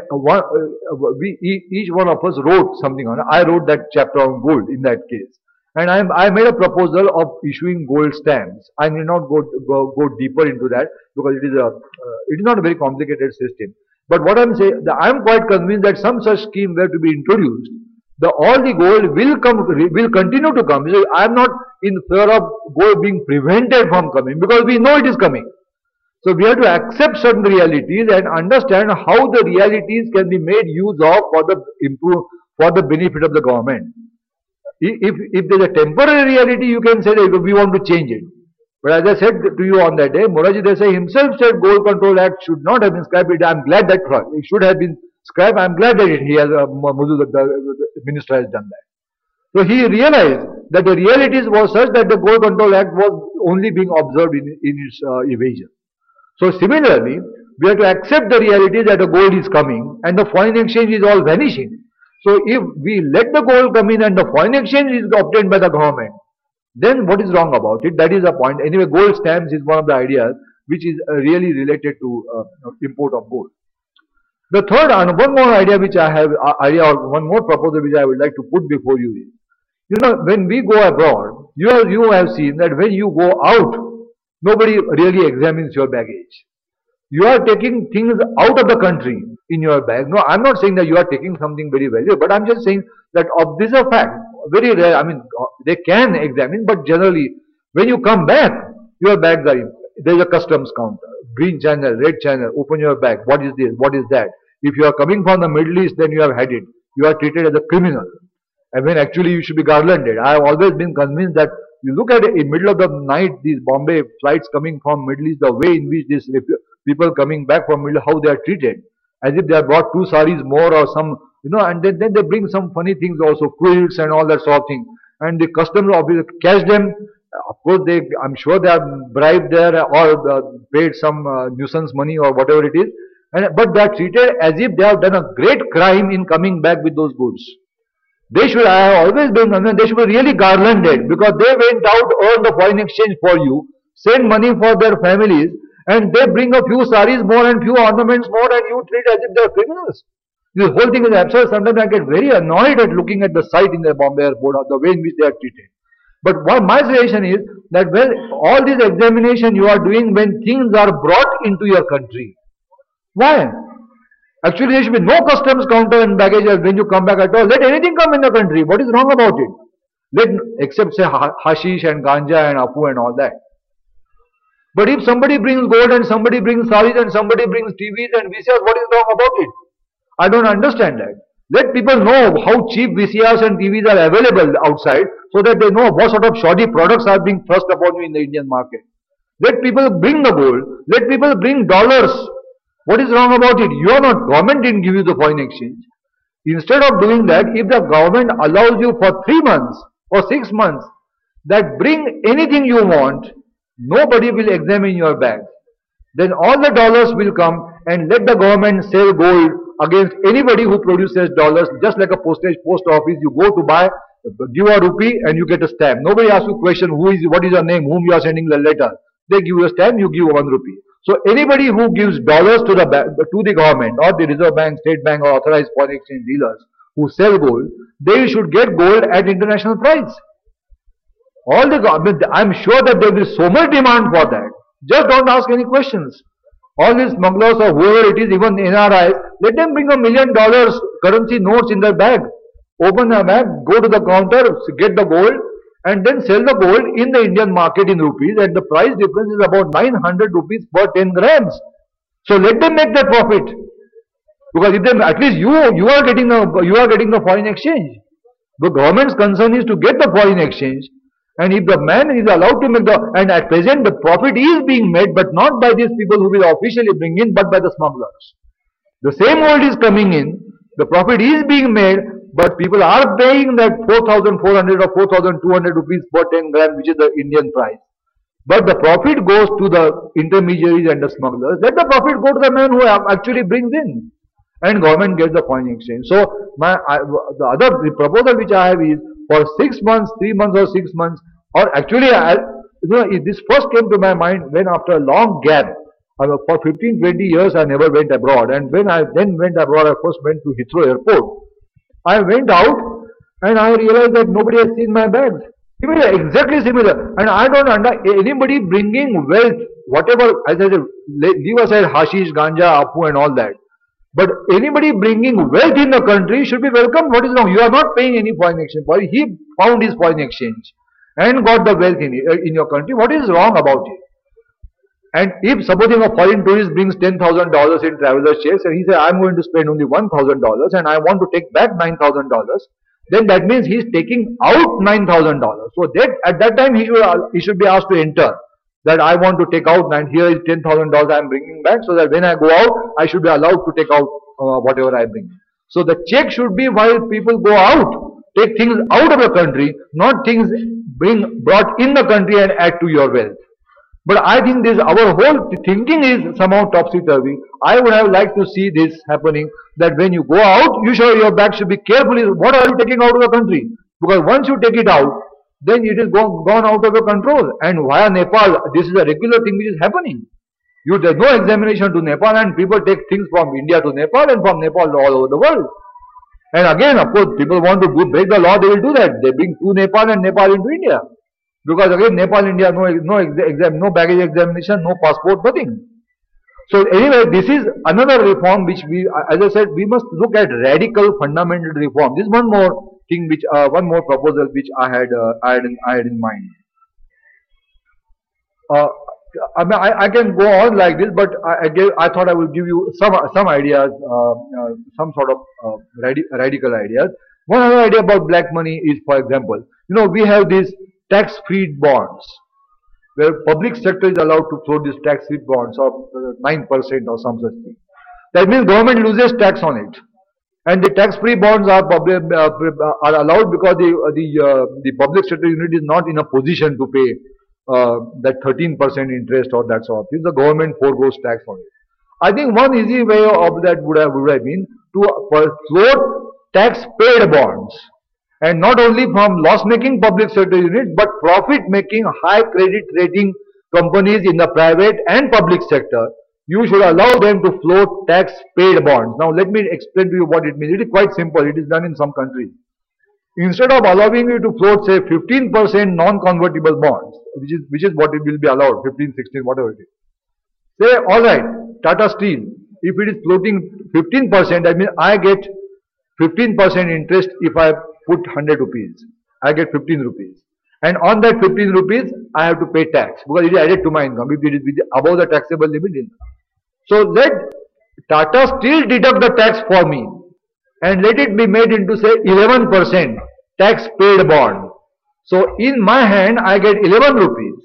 each one of us wrote something on it. I wrote that chapter on gold in that case. And I made a proposal of issuing gold stamps. I need not go deeper into that because it is not a very complicated system. But what I'm saying, I am quite convinced that some such scheme were to be introduced. All the gold will continue to come. I am not in fear of gold being prevented from coming because we know it is coming. So we have to accept certain realities and understand how the realities can be made use of for the benefit of the government. If there is a temporary reality, you can say that we want to change it. But as I said to you on that day, Morarji Desai himself said Gold Control Act should not have been scrapped. I am glad that it should have been scrapped. I am glad that the minister has done that. So he realized that the realities were such that the Gold Control Act was only being observed in its evasion. So similarly, we have to accept the reality that the gold is coming and the foreign exchange is all vanishing. So if we let the gold come in and the foreign exchange is obtained by the government, then what is wrong about it? That is the point. Anyway, gold stamps is one of the ideas which is really related to import of gold. The third and one more idea which I have, or one more proposal which I would like to put before you is, when we go abroad, you have seen that when you go out, nobody really examines your baggage. You are taking things out of the country in your bag. No, I'm not saying that you are taking something very valuable, but I'm just saying that this is a fact. Very rare, they can examine, but generally, when you come back, your bags are, there's a customs counter, green channel, red channel, open your bag, what is this, what is that? If you are coming from the Middle East, then you have had it. You are treated as a criminal. And when actually you should be garlanded. I have always been convinced that you look at it in middle of the night, these Bombay flights coming from Middle East, the way in which these people coming back from Middle, how they are treated. As if they have brought 2 saris more or some, and then they bring some funny things also, quilts and all that sort of thing. And the customs officer catch them. Of course, I'm sure they are bribed there or paid some nuisance money or whatever it is. But they are treated as if they have done a great crime in coming back with those goods. I have always been, they should be really garlanded because they went out, earned the foreign exchange for you, send money for their families, and they bring a few saris more and few ornaments more and you treat as if they are criminals. This whole thing is absurd. Sometimes I get very annoyed at looking at the sight in the Bombay airport or the way in which they are treated. But my suggestion is that all this examination you are doing when things are brought into your country. Why? Actually, there should be no customs counter and baggage when you come back at all. Let anything come in the country. What is wrong about it? Except say hashish and ganja and apu and all that. But if somebody brings gold and somebody brings saris and somebody brings TVs and VCRs, what is wrong about it? I don't understand that. Let people know how cheap VCRs and TVs are available outside so that they know what sort of shoddy products are being thrust upon you in the Indian market. Let people bring the gold. Let people bring dollars. What is wrong about it? You are not, government didn't give you the foreign exchange. Instead of doing that, if the government allows you for 3 months or 6 months, that bring anything you want, nobody will examine your bag. Then all the dollars will come and let the government sell gold against anybody who produces dollars, just like a post office. You go to buy, give a rupee and you get a stamp. Nobody asks you question, what is your name, whom you are sending the letter. They give you a stamp, you give 1 rupee. So anybody who gives dollars to the government or the Reserve Bank, State Bank or authorized foreign exchange dealers who sell gold, they should get gold at international price. All the government, I'm sure that there will be so much demand for that. Just don't ask any questions. All these smugglers or whoever it is, even NRIs, let them bring $1 million currency notes in their bag. Open their bag, go to the counter, get the gold, and then sell the gold in the Indian market in rupees, and the price difference is about 900 rupees per 10 grams. So let them make that profit. Because if they, at least you are getting the foreign exchange. The government's concern is to get the foreign exchange. And if the man is allowed to make and at present the profit is being made, but not by these people who will officially bring in, but by the smugglers. The same gold is coming in, the profit is being made, but people are paying that 4,400 or 4,200 rupees per 10 grams, which is the Indian price. But the profit goes to the intermediaries and the smugglers. Let the profit go to the man who actually brings in. And government gets the foreign exchange. So the proposal which I have is for 6 months, 3 months or 6 months, or actually this first came to my mind when after a long gap, for 15-20 years I never went abroad, and when I then went abroad, I first went to Heathrow Airport. I went out and I realized that nobody has seen my bags. Similar, exactly similar. And I don't understand anybody bringing wealth, whatever, as I said, leave aside hashish, ganja, apu and all that. But anybody bringing wealth in the country should be welcomed. What is wrong? You are not paying any foreign exchange. He found his foreign exchange and got the wealth in your country. What is wrong about it? And if supposing a foreign tourist brings $10,000 in traveler's checks and he says, I'm going to spend only $1,000 and I want to take back $9,000, then that means he is taking out $9,000. So that at that time he should be asked to enter. That I want to take out, and here is $10,000 I am bringing back, so that when I go out, I should be allowed to take out whatever I bring. So the check should be while people go out, take things out of the country, not things brought in the country and add to your wealth. But I think our whole thinking is somehow topsy-turvy. I would have liked to see this happening, that when you go out, your bag should be carefully, what are you taking out of the country? Because once you take it out, then it is gone out of your control. And via Nepal, this is a regular thing which is happening. There is no examination to Nepal, and people take things from India to Nepal and from Nepal to all over the world. And again, of course, people want to break the law, they will do that. They bring to Nepal and Nepal into India. Because again, Nepal, India, no baggage examination, no passport, nothing. So anyway, this is another reform which as I said, we must look at radical fundamental reform. This is one more thing one more proposal which I had in mind. I can go on like this, but I thought I will give you some ideas, some sort of radical ideas. One other idea about black money is, for example, we have these tax-free bonds, where public sector is allowed to float these tax-free bonds of 9% or some such thing. That means government loses tax on it. And the tax-free bonds are allowed because the public sector unit is not in a position to pay that 13% interest or that sort of thing. The government foregoes tax on it. I think one easy way of that would have been to float tax-paid bonds, and not only from loss-making public sector units, but profit-making, high credit rating companies in the private and public sector. You should allow them to float tax-paid bonds. Now let me explain to you what it means. It is quite simple. It is done in some countries. Instead of allowing you to float, say, 15% non-convertible bonds, which is what it will be allowed, 15, 16, whatever it is. Say, alright, Tata Steel, if it is floating 15%, that means I get 15% interest if I put 100 rupees. I get 15 rupees. And on that 15 rupees, I have to pay tax because it is added to my income if it is above the taxable limit. So let Tata Steel deduct the tax for me and let it be made into, say, 11% tax paid bond. So in my hand, I get 11 rupees.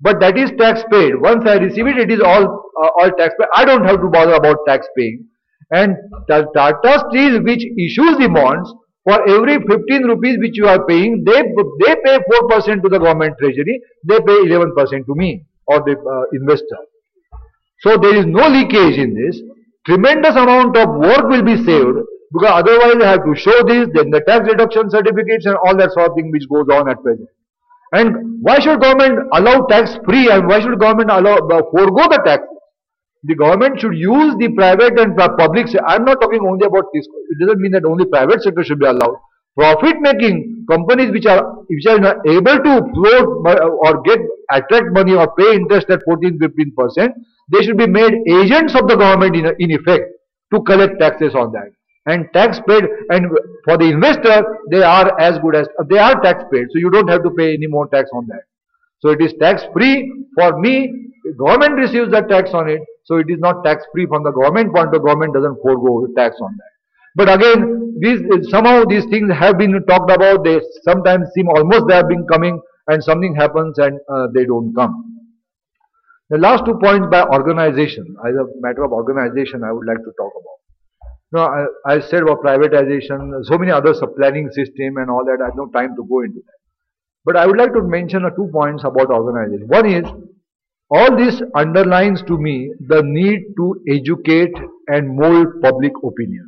but that is tax paid. Once I receive it, it is all tax paid. I don't have to bother about tax paying. And the Tata Steel, which issues the bonds, for every 15 rupees which you are paying, they pay 4% to the government treasury, they pay 11% to me or the investor. So there is no leakage in this. Tremendous amount of work will be saved, because otherwise I have to show this, then the tax deduction certificates and all that sort of thing which goes on at present. And why should government allow tax free, and why should government allow forego the tax? The government should use the private and public sector. I am not talking only about this. It doesn't mean that only private sector should be allowed. Profit making companies which are able to float or attract money or pay interest at 14-15%, they should be made agents of the government in effect to collect taxes on that. And tax paid, and for the investor, they are as good as, they are tax paid, so you don't have to pay any more tax on that. So it is tax free for me. The government receives the tax on it, so it is not tax free from the government point. The government doesn't forego tax on that. But again, somehow these things have been talked about. They sometimes seem almost they have been coming, and something happens and they don't come. The last 2 points by organization, as a matter of organization, I would like to talk about. Now, I said about privatization, so many other planning system and all that. I have no time to go into that. But I would like to mention 2 points about organization. One is, all this underlines to me the need to educate and mold public opinion.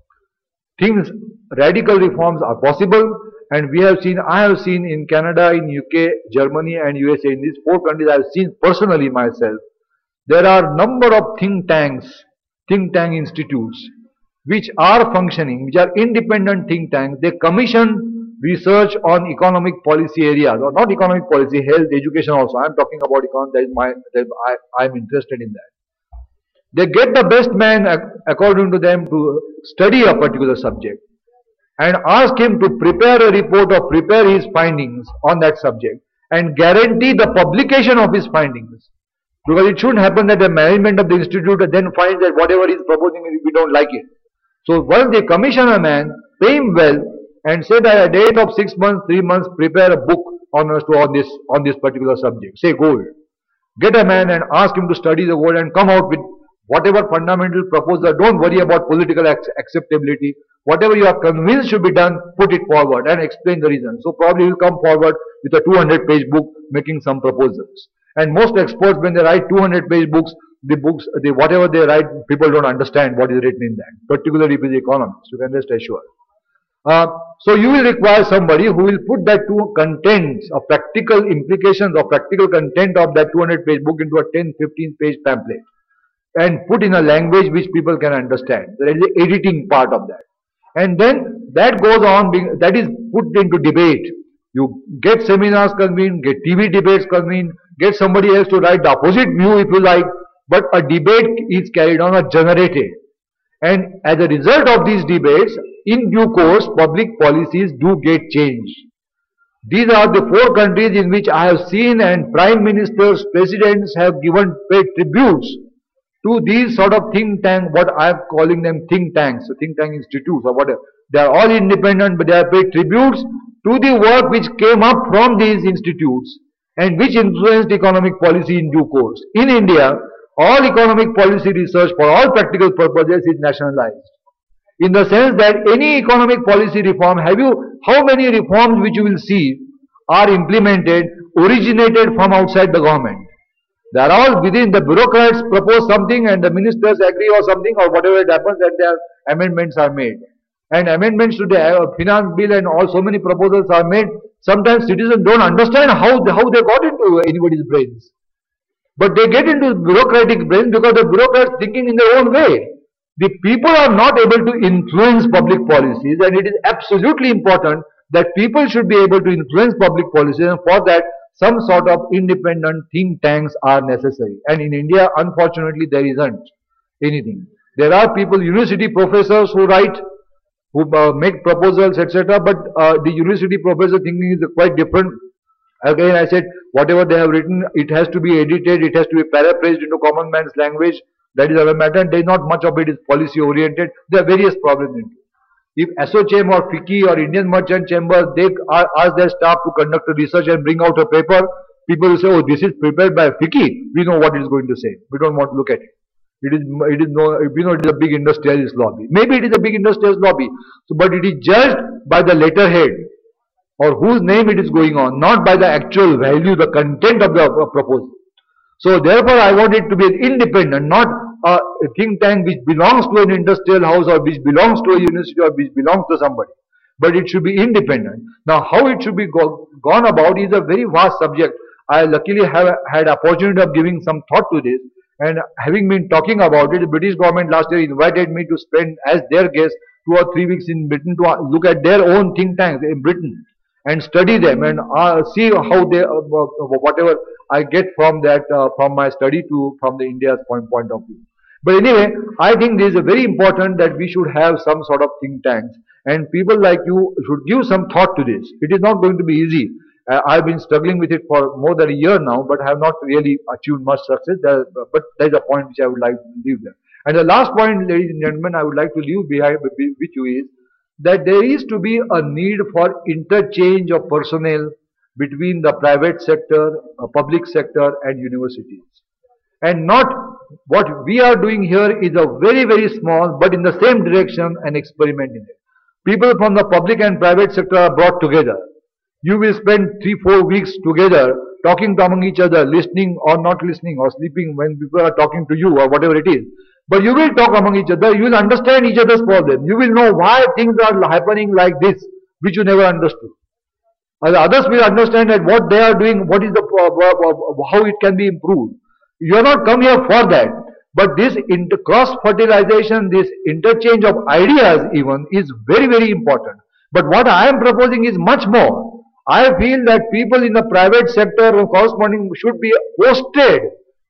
Radical reforms are possible, and I have seen in Canada, in UK, Germany and USA, in these 4 countries I have seen personally myself, there are number of think tank institutes which are functioning, which are independent think tanks. They commission research on economic policy areas, or not economic policy, health, education also. I am talking about economic, I am interested in that. They get the best man according to them to study a particular subject and ask him to prepare a report or prepare his findings on that subject and guarantee the publication of his findings. Because it shouldn't happen that the management of the institute then finds that whatever he is proposing, we don't like it. So once they commission a man, pay him well, and say that at a date of 6 months, 3 months, prepare a book on this particular subject, say gold. Get a man and ask him to study the gold and come out with whatever fundamental proposal. Don't worry about political acceptability. Whatever you are convinced should be done, put it forward and explain the reason. So probably he will come forward with a 200-page book making some proposals. And most experts, when they write 200-page books, whatever they write, people don't understand what is written in that, particularly with economics. You can rest assured. So you will require somebody who will put that two contents of practical implications or practical content of that 200-page book into a 10-15-page pamphlet and put in a language which people can understand. There is the editing part of that. And then that goes on, that is put into debate. You get seminars convened, get TV debates convened, get somebody else to write the opposite view if you like, but a debate is carried on or generated. And as a result of these debates, in due course, public policies do get changed. These are the 4 countries in which I have seen, and prime ministers, presidents have paid tributes to these sort of think tank, what I am calling them think tanks, so think tank institutes or whatever. They are all independent, but they have paid tributes to the work which came up from these institutes and which influenced economic policy in due course. In India, all economic policy research for all practical purposes is nationalized. In the sense that any economic policy reform, how many reforms which you will see are implemented, originated from outside the government? They are all within. The bureaucrats propose something and the ministers agree or something, or whatever it happens, that their amendments are made. And amendments to the finance bill and all, so many proposals are made. Sometimes citizens don't understand how they got into anybody's brains. But they get into bureaucratic brains because the bureaucrats thinking in their own way. The people are not able to influence public policies, and it is absolutely important that people should be able to influence public policies, and for that some sort of independent think tanks are necessary. And in India, unfortunately, there isn't anything. There are people, university professors who write, who make proposals, etc. But the university professor thinking is quite different. Again, I said, whatever they have written, it has to be edited, it has to be paraphrased into common man's language. That is another matter, and there is not much of it is policy oriented. There are various problems in it. If ASSOCHAM or FICCI or Indian Merchant Chamber, they ask their staff to conduct a research and bring out a paper, People will say, oh, this is prepared by FICCI. We know what it is going to say. We don't want to look at it. We know it is a big industrialist lobby. Maybe it is a big industrialist lobby. So, but it is judged by the letterhead or whose name it is going on, not by the actual value, the content of the proposal. So therefore I want it to be independent, not a think tank which belongs to an industrial house or which belongs to a university or which belongs to somebody. But it should be independent. Now how it should be gone about is a very vast subject. I luckily have had opportunity of giving some thought to this, and having been talking about it, the British government last year invited me to spend as their guest 2 or 3 weeks in Britain to look at their own think tanks in Britain and study them and see how they whatever I get from that from my study to from the India's point of view. But anyway, I think this is very important that we should have some sort of think tanks, and people like you should give some thought to this. It is not going to be easy. I've been struggling with it for more than a year now, but have not really achieved much success. But there is a point which I would like to leave there. And the last point, ladies and gentlemen, I would like to leave behind with you is that there is to be a need for interchange of personnel between the private sector, public sector and universities. And not what we are doing here is a very, very small, but in the same direction, an experiment in it. People from the public and private sector are brought together. You will spend 3-4 weeks together talking among each other, listening or not listening or sleeping when people are talking to you or whatever it is. But you will talk among each other, you will understand each other's problem. You will know why things are happening like this, which you never understood. And others will understand that what they are doing, what is the how it can be improved. You are not come here for that. But this cross-fertilization, this interchange of ideas even is very, very important. But what I am proposing is much more. I feel that people in the private sector or corresponding should be posted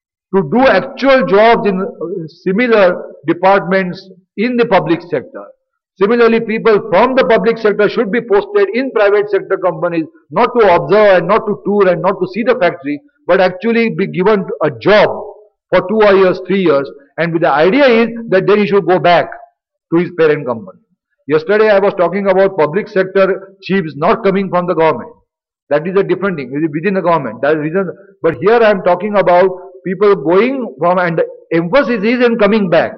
to do actual jobs in similar departments in the public sector. Similarly, people from the public sector should be posted in private sector companies, not to observe and not to tour and not to see the factory, but actually be given a job for 2 years, 3 years, and the idea is that then he should go back to his parent company. Yesterday I was talking about public sector chiefs not coming from the government. That is a different thing, it is within the government. That is reason. But here I am talking about people going from, and the emphasis is in coming back.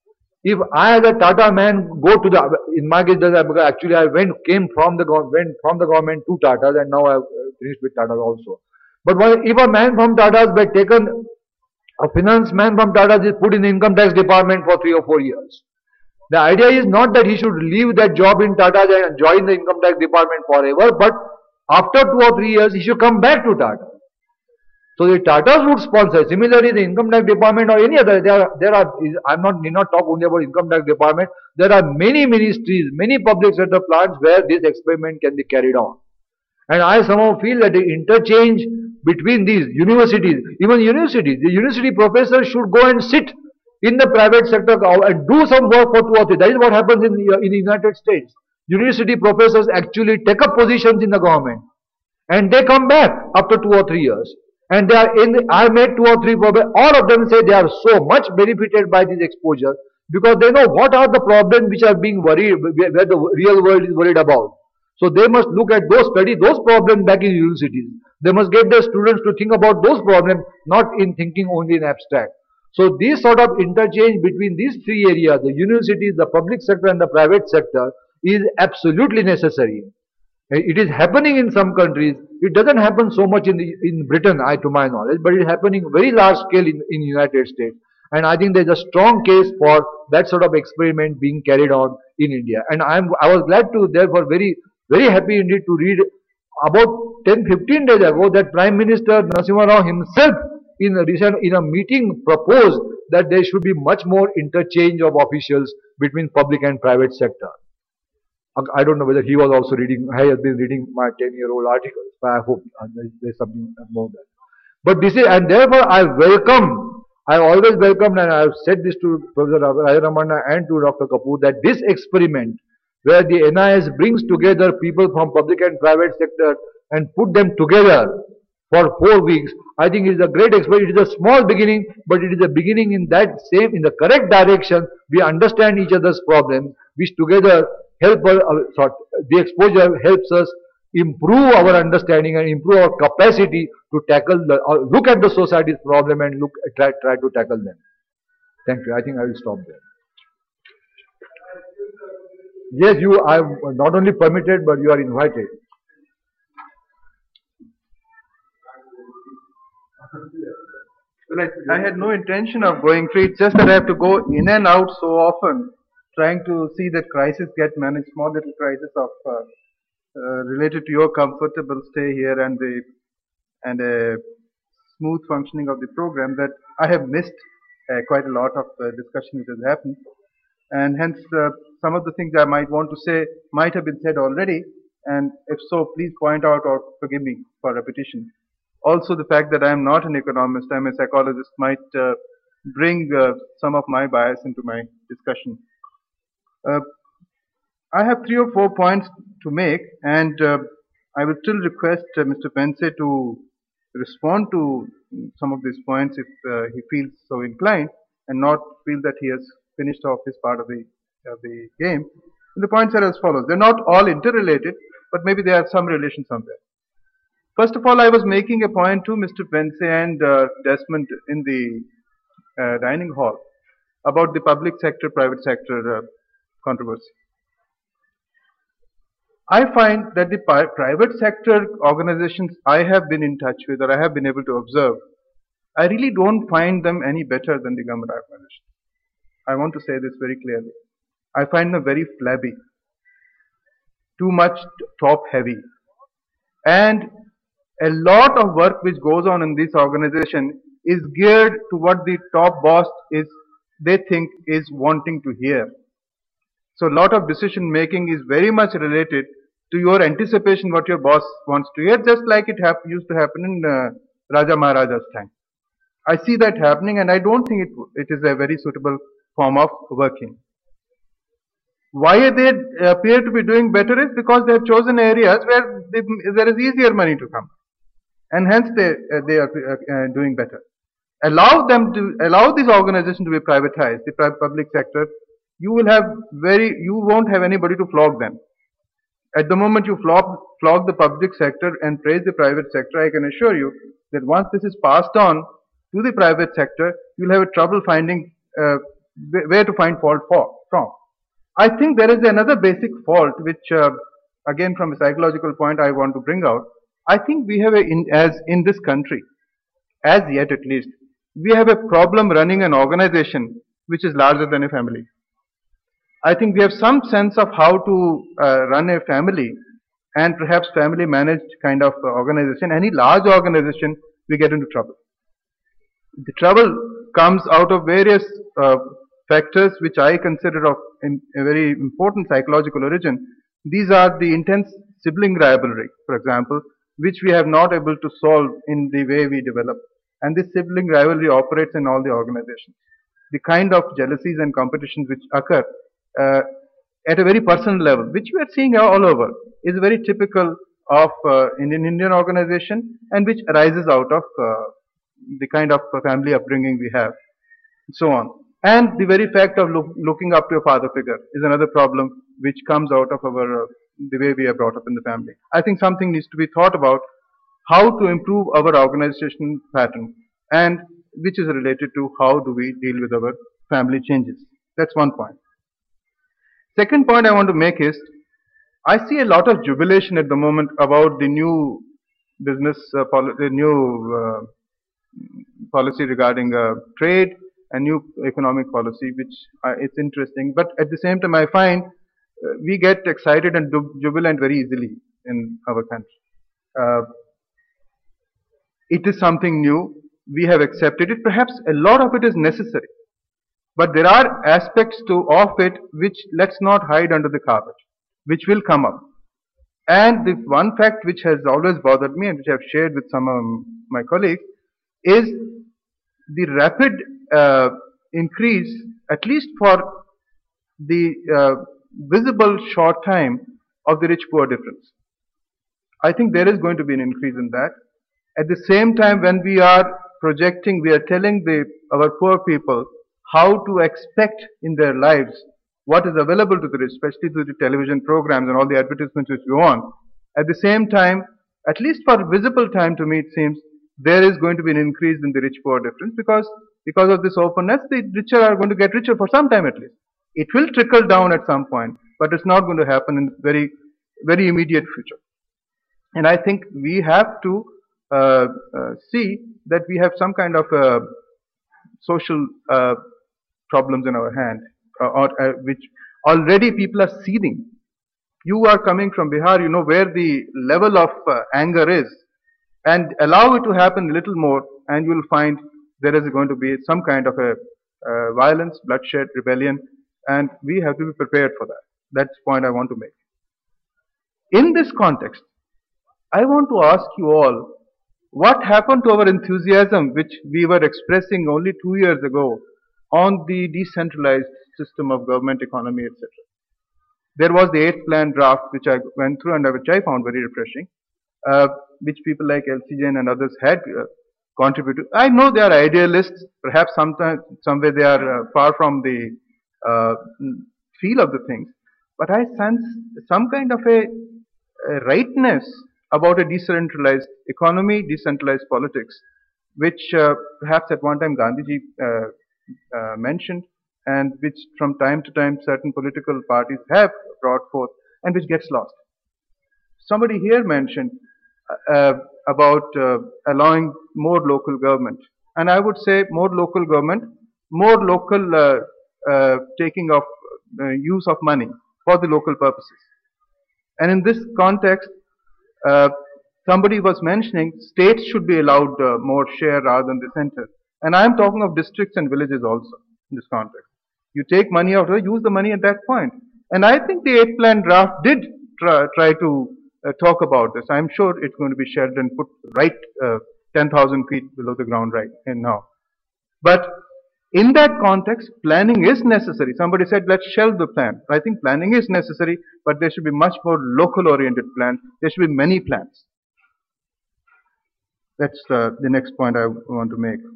If I as a Tata man go to the, in my case actually I came from the government to Tatas, and now I have finished with Tatas also. But if a man from Tatas were taken, a finance man from Tatas is put in the income tax department for 3 or 4 years. The idea is not that he should leave that job in Tata and join the income tax department forever, but after 2 or 3 years he should come back to Tata. So the Tatas would sponsor. Similarly, the income tax department or any other, I need not talk only about income tax department. There are many ministries, many public sector plants where this experiment can be carried on. And I somehow feel that the interchange between these universities, even universities, the university professors should go and sit in the private sector and do some work for 2 or 3. That is what happens in the United States. University professors actually take up positions in the government and they come back after 2 or 3 years. And they are I met 2 or 3 professors, all of them say they are so much benefited by this exposure because they know what are the problems which are being worried, where the real world is worried about. So they must look at those, study those problems back in universities. They must get their students to think about those problems, not in thinking only in abstract. So this sort of interchange between these 3 areas, the universities, the public sector and the private sector, is absolutely necessary. It is happening in some countries. It doesn't happen so much in Britain, to my knowledge, but it is happening very large scale in United States. And I think there is a strong case for that sort of experiment being carried on in India. And I was glad to, therefore, very happy indeed to read about 10-15 days ago that Prime Minister Narasimha Rao himself in a meeting proposed that there should be much more interchange of officials between public and private sector. I don't know whether he was also reading, I have been reading my 10-year-old articles, but I hope there's something more than that. But this is, and therefore I always welcomed, and I have said this to Professor Rajaramana and to Dr. Kapoor, that this experiment where the NIS brings together people from public and private sector and put them together for 4 weeks, I think it is a great experiment. It is a small beginning, but it is a beginning in the correct direction. We understand each other's problems, which together help us, the exposure helps us improve our understanding and improve our capacity to tackle look at the society's problem and try to tackle them. Thank you. I think I will stop there. Yes, you are not only permitted, but you are invited. Well, I had no intention of going free. It's just that I have to go in and out so often, trying to see that crisis get managed, small little crisis of related to your comfortable stay here and a smooth functioning of the program, that I have missed quite a lot of discussion which has happened, and hence some of the things I might want to say might have been said already, and if so, please point out or forgive me for repetition. Also, the fact that I am not an economist, I am a psychologist, might bring some of my bias into my discussion. I have 3 or 4 points to make, and I will still request Mr. Pense to respond to some of these points if he feels so inclined, and not feel that he has finished off his part of the game. And the points are as follows. They're not all interrelated, but maybe they have some relation somewhere. First of all, I was making a point to Mr. Pense and Desmond in the dining hall about the public sector, private sector controversy. I find that the private sector organizations I have been in touch with, or I have been able to observe, I really don't find them any better than the government organizations. I want to say this very clearly. I find them very flabby, too much top heavy, and a lot of work which goes on in this organization is geared to what the top boss they think is wanting to hear. So a lot of decision making is very much related to your anticipation what your boss wants to hear, just like it used to happen in Raja Maharaja's time. I see that happening, and I don't think it is a very suitable form of working. Why they appear to be doing better is because they have chosen areas where there is easier money to come, and hence they are doing better. Allow this organization to be privatized, the public sector. You won't have anybody to flog them. At the moment you flog the public sector and praise the private sector, I can assure you that once this is passed on to the private sector, you'll have trouble finding where to find fault from. I think there is another basic fault which, again from a psychological point, I want to bring out. I think we have in this country, as yet at least, we have a problem running an organization which is larger than a family. I think we have some sense of how to run a family, and perhaps family managed kind of organization. Any large organization, we get into trouble. The trouble comes out of various factors which I consider of a very important psychological origin. These are the intense sibling rivalry, for example, which we have not able to solve in the way we develop. And this sibling rivalry operates in all the organizations. The kind of jealousies and competitions which occur at a very personal level, which we are seeing all over, is very typical of in an Indian organization, and which arises out of the kind of family upbringing we have, and so on. And the very fact of looking up to a father figure is another problem which comes out of the way we are brought up in the family. I think something needs to be thought about how to improve our organization pattern, and which is related to how do we deal with our family changes. That's one point. Second point I want to make is, I see a lot of jubilation at the moment about the new business, the new policy regarding trade and new economic policy, which it's interesting. But at the same time, I find we get excited and jubilant very easily in our country. It is something new. We have accepted it. Perhaps a lot of it is necessary. But there are aspects of it which let's not hide under the carpet, which will come up. And the one fact which has always bothered me, and which I've shared with some of my colleagues, is the rapid increase, at least for the visible short time, of the rich-poor difference. I think there is going to be an increase in that. At the same time, when we are projecting, we are telling our poor people how to expect in their lives what is available to the rich, especially through the television programs and all the advertisements which go on. At the same time, at least for visible time to me, it seems there is going to be an increase in the rich-poor difference because of this openness, the richer are going to get richer for some time at least. It will trickle down at some point, but it's not going to happen in very immediate future. And I think we have to see that we have some kind of social problems in our hand, which already people are seething. You are coming from Bihar, you know where the level of anger is, and allow it to happen a little more, and you will find there is going to be some kind of a violence, bloodshed, rebellion, and we have to be prepared for that. That's the point I want to make. In this context, I want to ask you all, what happened to our enthusiasm which we were expressing only 2 years ago on the decentralized system of government, economy, etc. There was the 8th plan draft which I went through and which I found very refreshing, which people like LC Jain and others had contributed. I know they are idealists, perhaps somewhere they are far from the feel of the things, but I sense some kind of a rightness about a decentralized economy, decentralized politics, which perhaps at one time Gandhiji mentioned, and which from time to time certain political parties have brought forth, and which gets lost. Somebody here mentioned about allowing more local government, and I would say more local government, more local taking of use of money for the local purposes. And in this context, somebody was mentioning states should be allowed more share rather than the center. And I am talking of districts and villages also in this context. You take money out of it, use the money at that point. And I think the 8th plan draft did try to talk about this. I'm sure it's going to be shelved and put right 10,000 feet below the ground right now. But in that context, planning is necessary. Somebody said, let's shelve the plan. I think planning is necessary, but there should be much more local-oriented plans. There should be many plans. That's the next point I want to make.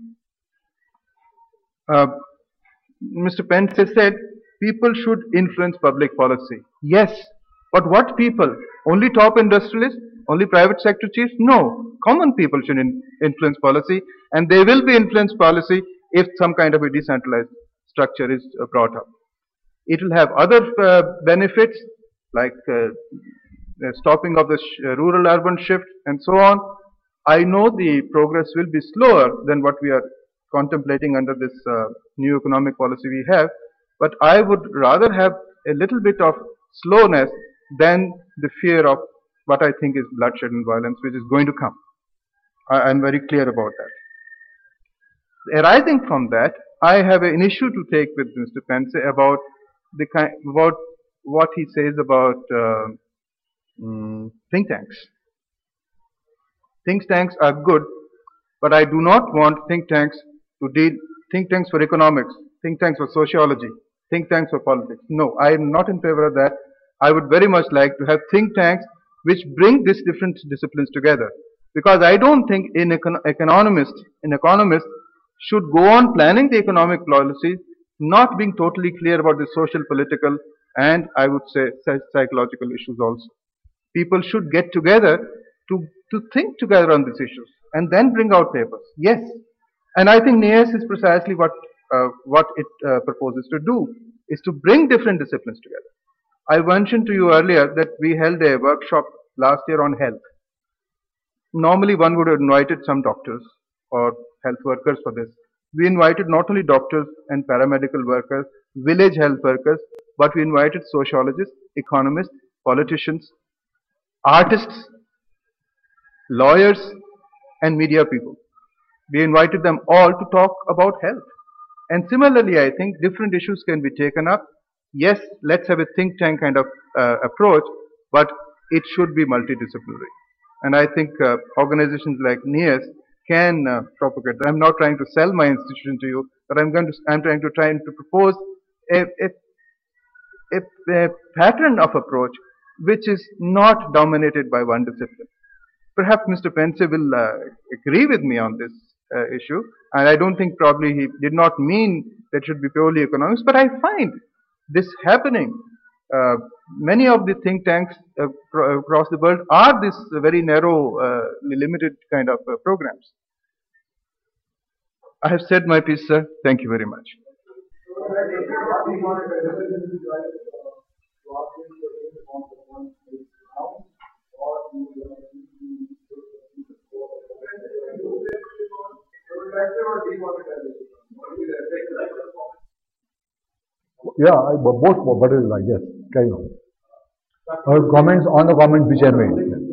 Mr. Pence said, people should influence public policy. Yes, but what people? Only top industrialists? Only private sector chiefs? No, common people should influence policy, and they will be influenced policy if some kind of a decentralized structure is brought up. It will have other benefits like stopping of the rural-urban shift and so on. I know the progress will be slower than what we are contemplating under this new economic policy we have, but I would rather have a little bit of slowness than the fear of what I think is bloodshed and violence, which is going to come. I'm very clear about that. Arising from that, I have an issue to take with Mr. Pence about what he says about think tanks. Think tanks are good, but I do not want think tanks for economics, think tanks for sociology, think tanks for politics. No, I am not in favor of that. I would very much like to have think tanks which bring these different disciplines together. Because I don't think an economist should go on planning the economic policies, not being totally clear about the social, political, and I would say psychological issues also. People should get together to think together on these issues and then bring out papers. Yes. And I think NIES is precisely what it proposes to do, is to bring different disciplines together. I mentioned to you earlier that we held a workshop last year on health. Normally one would have invited some doctors or health workers for this. We invited not only doctors and paramedical workers, village health workers, but we invited sociologists, economists, politicians, artists, lawyers, and media people. We invited them all to talk about health. And similarly, I think different issues can be taken up. Yes, let's have a think tank kind of approach, but it should be multidisciplinary. And I think organizations like NIES can propagate. I'm not trying to sell my institution to you, but I'm trying to propose a pattern of approach which is not dominated by one discipline. Perhaps Mr. Pence will agree with me on this issue, and I don't think probably he did not mean that it should be purely economics, but I find this happening Many of the think tanks across the world are this very narrow, limited kind of programs. I have said my piece, sir. Thank you very much. Yeah, both what is like, yes, carry on. Comments on the comments which I made.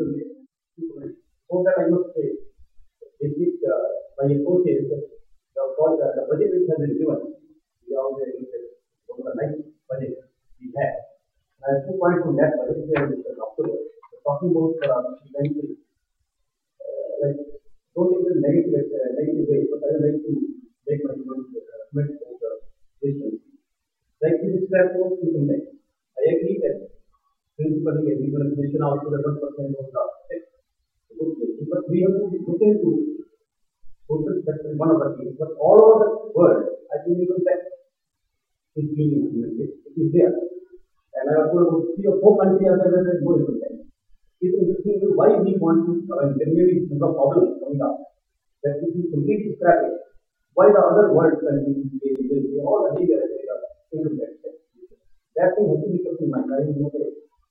So that I must say, basic my approach is the budget which has been given, we are already one of the nice budget we have. I have 2 points on that budget there, Mr. October. Talking about eventually, like, don't take it negative way, but I would like to make my comment on the decision. Like this is fair for income tax. I agree that principally every nation also the 1% of the tax. But we have to look into social sector one of the things. But all over the world, I think income tax is being implemented. It is there. And I have told about 3 or 4 countries where there is no income tax. It is interesting why we want to, generally, there are problems coming up. That if you completely scrap it, why the other world countries, they all agree that there are income tax. That thing has to be kept in mind. I know that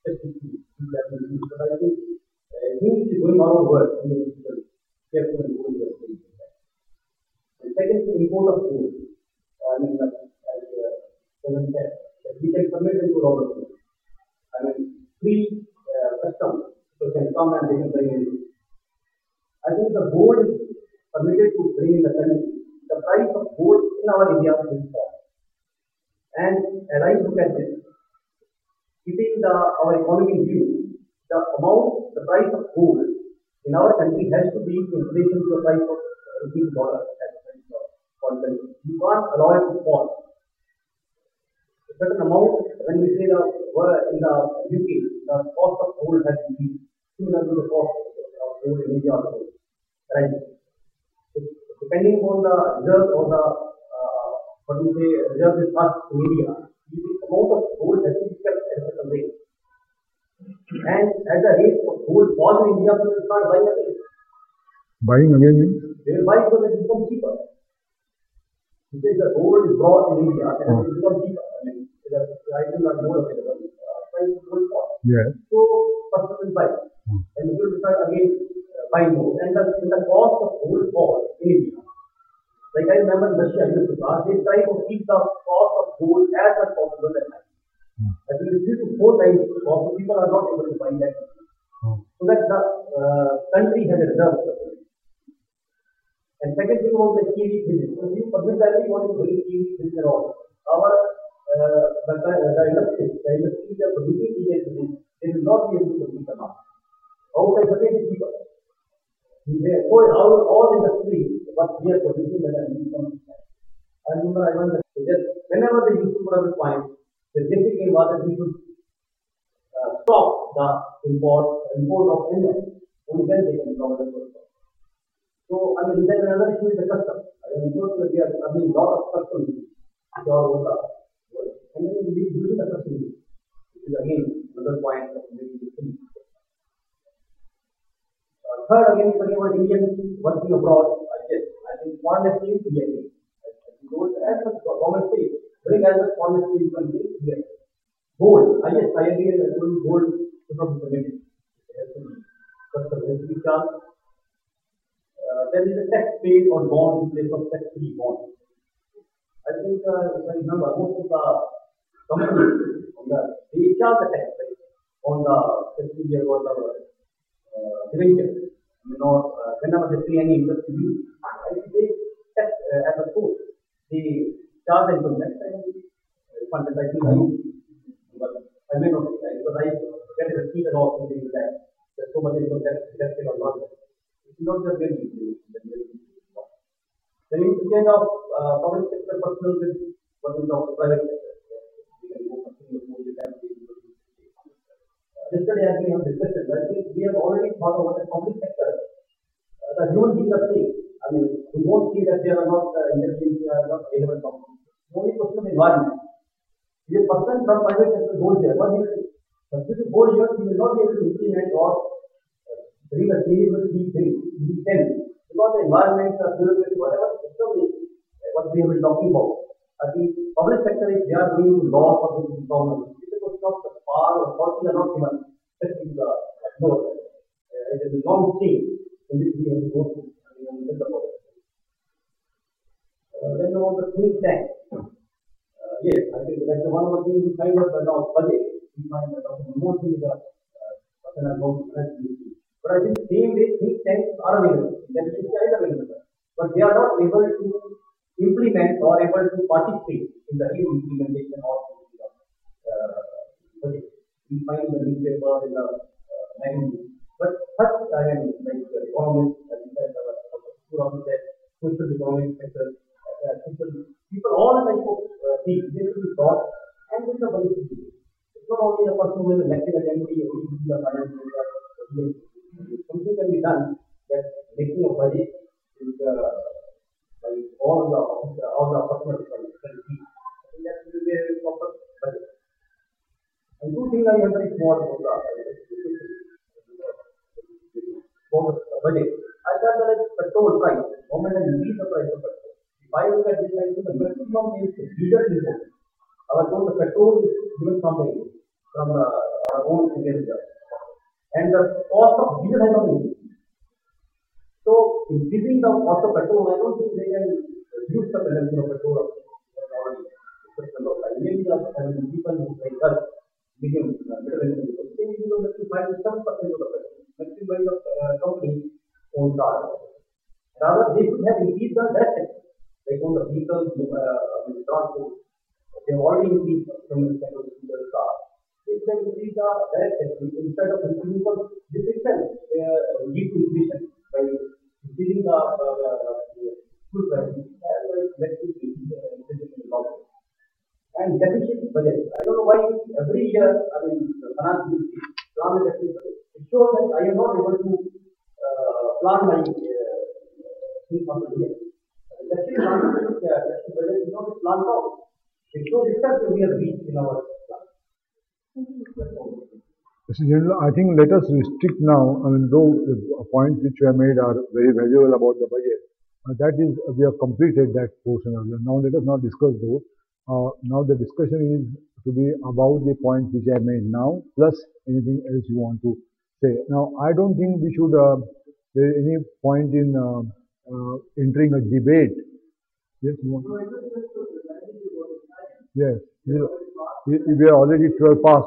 but I think things is going all over the world. We have to be careful and go into the And second, import of food. I mean, as President said, that we can permit them to rob the food. I mean, free customs, so can come and they can bring in. I think the gold is permitted to bring in the country. The price of gold in our India will fall. And as I look at this, keeping our economy in view, the price of gold in our country has to be in relation to the price of rupees dollar as foreign country. You can't allow it to fall. A certain amount, when we say in the UK, the cost of gold has increased, similar to the cost of gold in India also. Right? So, depending on the reserve or the reserve is us in India, the amount of gold has to be kept at a certain rate. And as the rate of gold falls in India, people start buying again. Buying again means? They will buy because it becomes cheaper. Because the gold is brought in India, and it becomes cheaper. I mean, the items are more available. Price will fall. Yes. So, customers will buy. And people will start again buying more. And the cost of gold falls in India. Like I remember in Russia, they try to keep the cost of gold as much as possible at night. I think 3 to 4 times the cost, so people are not able to buy that. So that the country has a reserve. And second thing was the kiwi business. So you permit everyone to bring kiwi business around. The industries that are producing kiwi business, they will not be able to produce enough. Outside the same people. Therefore, all industries, what we are producing, that are income. I remember whenever they used to put up a point, the basic aim was that we should stop the import of animals. Only then they can recover the first. So, I mean, then another issue is the customs. I am sure that we are having a lot of customs all over the world. And then we will be using the customs, which is again another point of making the thing. Third, again, talking about Indians working abroad, I think foreign exchange we agree. As the government says, bring as much foreign exchange you can bring here. Gold, I agree that gold should not be permitted. Custom has to be charged. There is a tax paid on bond in place of tax-free bond. I think, if I remember, most of the companies they charge the tax rate on the tax-free or whatever debenture. Whenever they pay any interest to you, I think they tax as a source. They charge the income tax and refund it. I think I may not say because I get a receipt and all something like that. There's so much income tax deducted or not. It's not just very easy. The interchange of public sector personnel with what we talk private sector. We can go yesterday, as we have discussed, I think we have already thought about the public sector. The human beings are safe. I mean, we won't see that they are not intelligent, they are not available. The only question of environment. If a person from private sector goes there, what he will do? Within 4 years, he will not be able to implement or bring a change with he can. Because the environment, the bureaucracy, whatever the system is, what we have been talking about. I think public sector, if they are going to law for this problem, it's a question of the power or authority are not given. That is the lower. It is a long chain in which we have to go through. Then about the think tank. Yes, I think that's one of the things we find out now budget. We find that more things are person are going to manage this. But I think same way think tanks are available. That is available. But they are not able to implement or able to participate in the real implementation of budget. We find in the newspaper, in the magazine. But such, I mean, like economists, as you said, social economic sector, people, all type of things, they should be taught and with the budget. It's not only the person who is elected assembly or the finance minister. Something can be done that making a budget is by all the customers can see. I think that will be a proper budget. And two things I have very small about the budget. I thought that petrol price, government has increased the price of petrol. If I look at this, I think the maximum is diesel import. Our own the petrol is given from our own Indian reserve. And the cost of diesel has not increased. So increasing the cost of petrol, I don't think they can reduce the penalty of petrol already. Maybe the people who like us, medium, middle income people, they need to make 5 to 7% of the petrol. Maximum by the company own car. Rather, they should have increased the direct tax, like on the vehicles, transport. They have already increased from the petrol to the car. They should have increased the direct tax instead of increasing for this itself lead to inflation by increasing the fuel prices as well as inflation in the long term. And deficit budget. I don't know why every year, I mean, the finance ministry plan the deficit budget. It shows that I am not able to plan my things on the year. The deficit budget is not planned out. It shows itself that we are weak in our plan. Mr. General, I think let us restrict now. I mean, though the points which you have made are very valuable about the budget, that is, we have completed that portion earlier. Now let us not discuss those. Now the discussion is to be about the points which I have made now, plus anything else you want to say. Now, I don't think we should, there is any point in entering a debate. Yes, you want? Yes, we are already 12 past.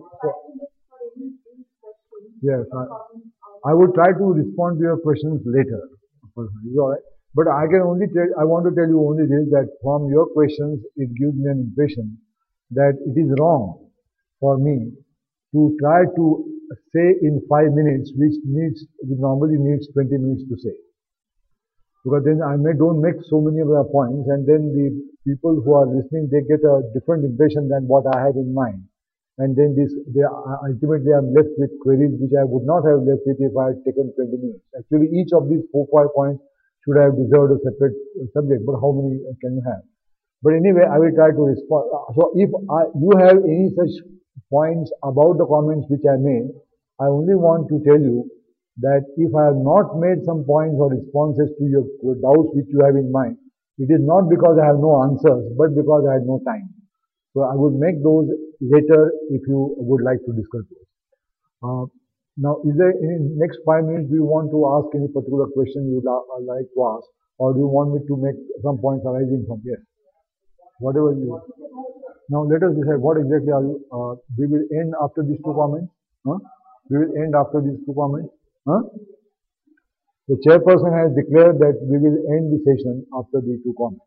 Yes, I would try to respond to your questions later. Is all right? But I can only I want to tell you only this, that from your questions, it gives me an impression that it is wrong for me to try to say in 5 minutes, which normally needs 20 minutes to say. Because then I don't make so many of the points, and then the people who are listening, they get a different impression than what I had in mind. And then ultimately I'm left with queries which I would not have left with if I had taken 20 minutes. Actually, each of these 4-5 points should have deserved a separate subject, but how many can you have? But anyway, I will try to respond. So if you have any such points about the comments which I made, I only want to tell you that if I have not made some points or responses to your doubts which you have in mind, it is not because I have no answers, but because I had no time. So I would make those later if you would like to discuss those. Now, is there any next 5 minutes, do you want to ask any particular question you would like to ask, or do you want me to make some points arising from here? Whatever you want. Now, let us decide what exactly are you, we will end after these 2 comments. Huh? We will end after these 2 comments. Huh? The chairperson has declared that we will end the session after the 2 comments.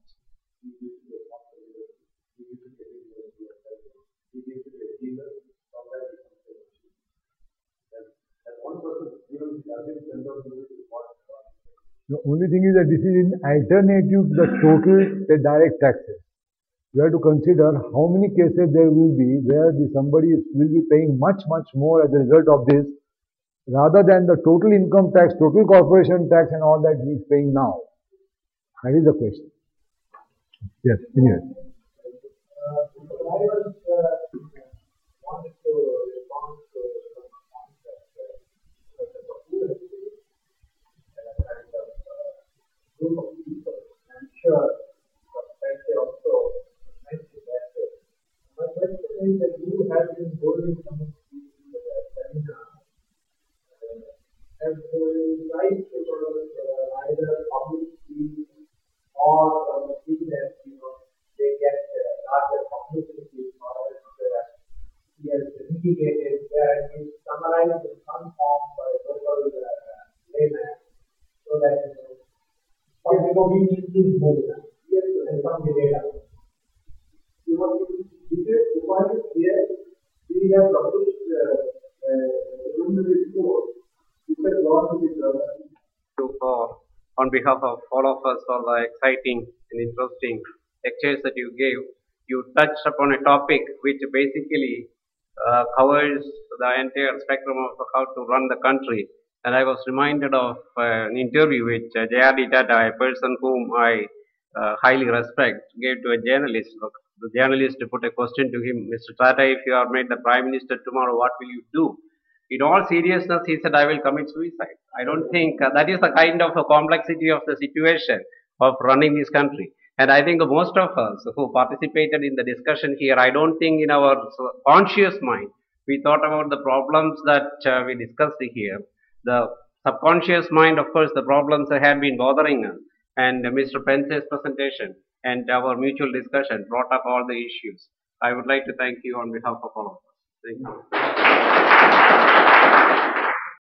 The only thing is that this is an alternative to the total direct taxes. You have to consider how many cases there will be where somebody will be paying much more as a result of this, rather than the total income tax, total corporation tax and all that he is paying now. That is the question. Yes, anyway. wanted to respond to some points that Professor Kapoor has made, kind of group of people. I'm sure Professor also mentioned that. My question is that you have been holding some of these seminars. Have you tried to sort of either publicly or see that they get larger publicity or he has indicated that he summarized in some form by local layman so that public opinion is moved and some data. You want to detail requirements here? We have published preliminary report. You can launch with on behalf of all of us for the exciting and interesting lectures that you gave. You touched upon a topic which basically covers the entire spectrum of how to run the country. And I was reminded of an interview which J.R.D. Tata, a person whom I highly respect, gave to a journalist. The journalist put a question to him, Mr. Tata, if you are made the Prime Minister tomorrow, what will you do? In all seriousness, he said, I will commit suicide. I don't think that is the kind of a complexity of the situation of running this country. And I think most of us who participated in the discussion here, I don't think in our conscious mind, we thought about the problems that we discussed here. The subconscious mind, of course, the problems that had been bothering us. And Mr. Pence's presentation and our mutual discussion brought up all the issues. I would like to thank you on behalf of all of us. Thank you.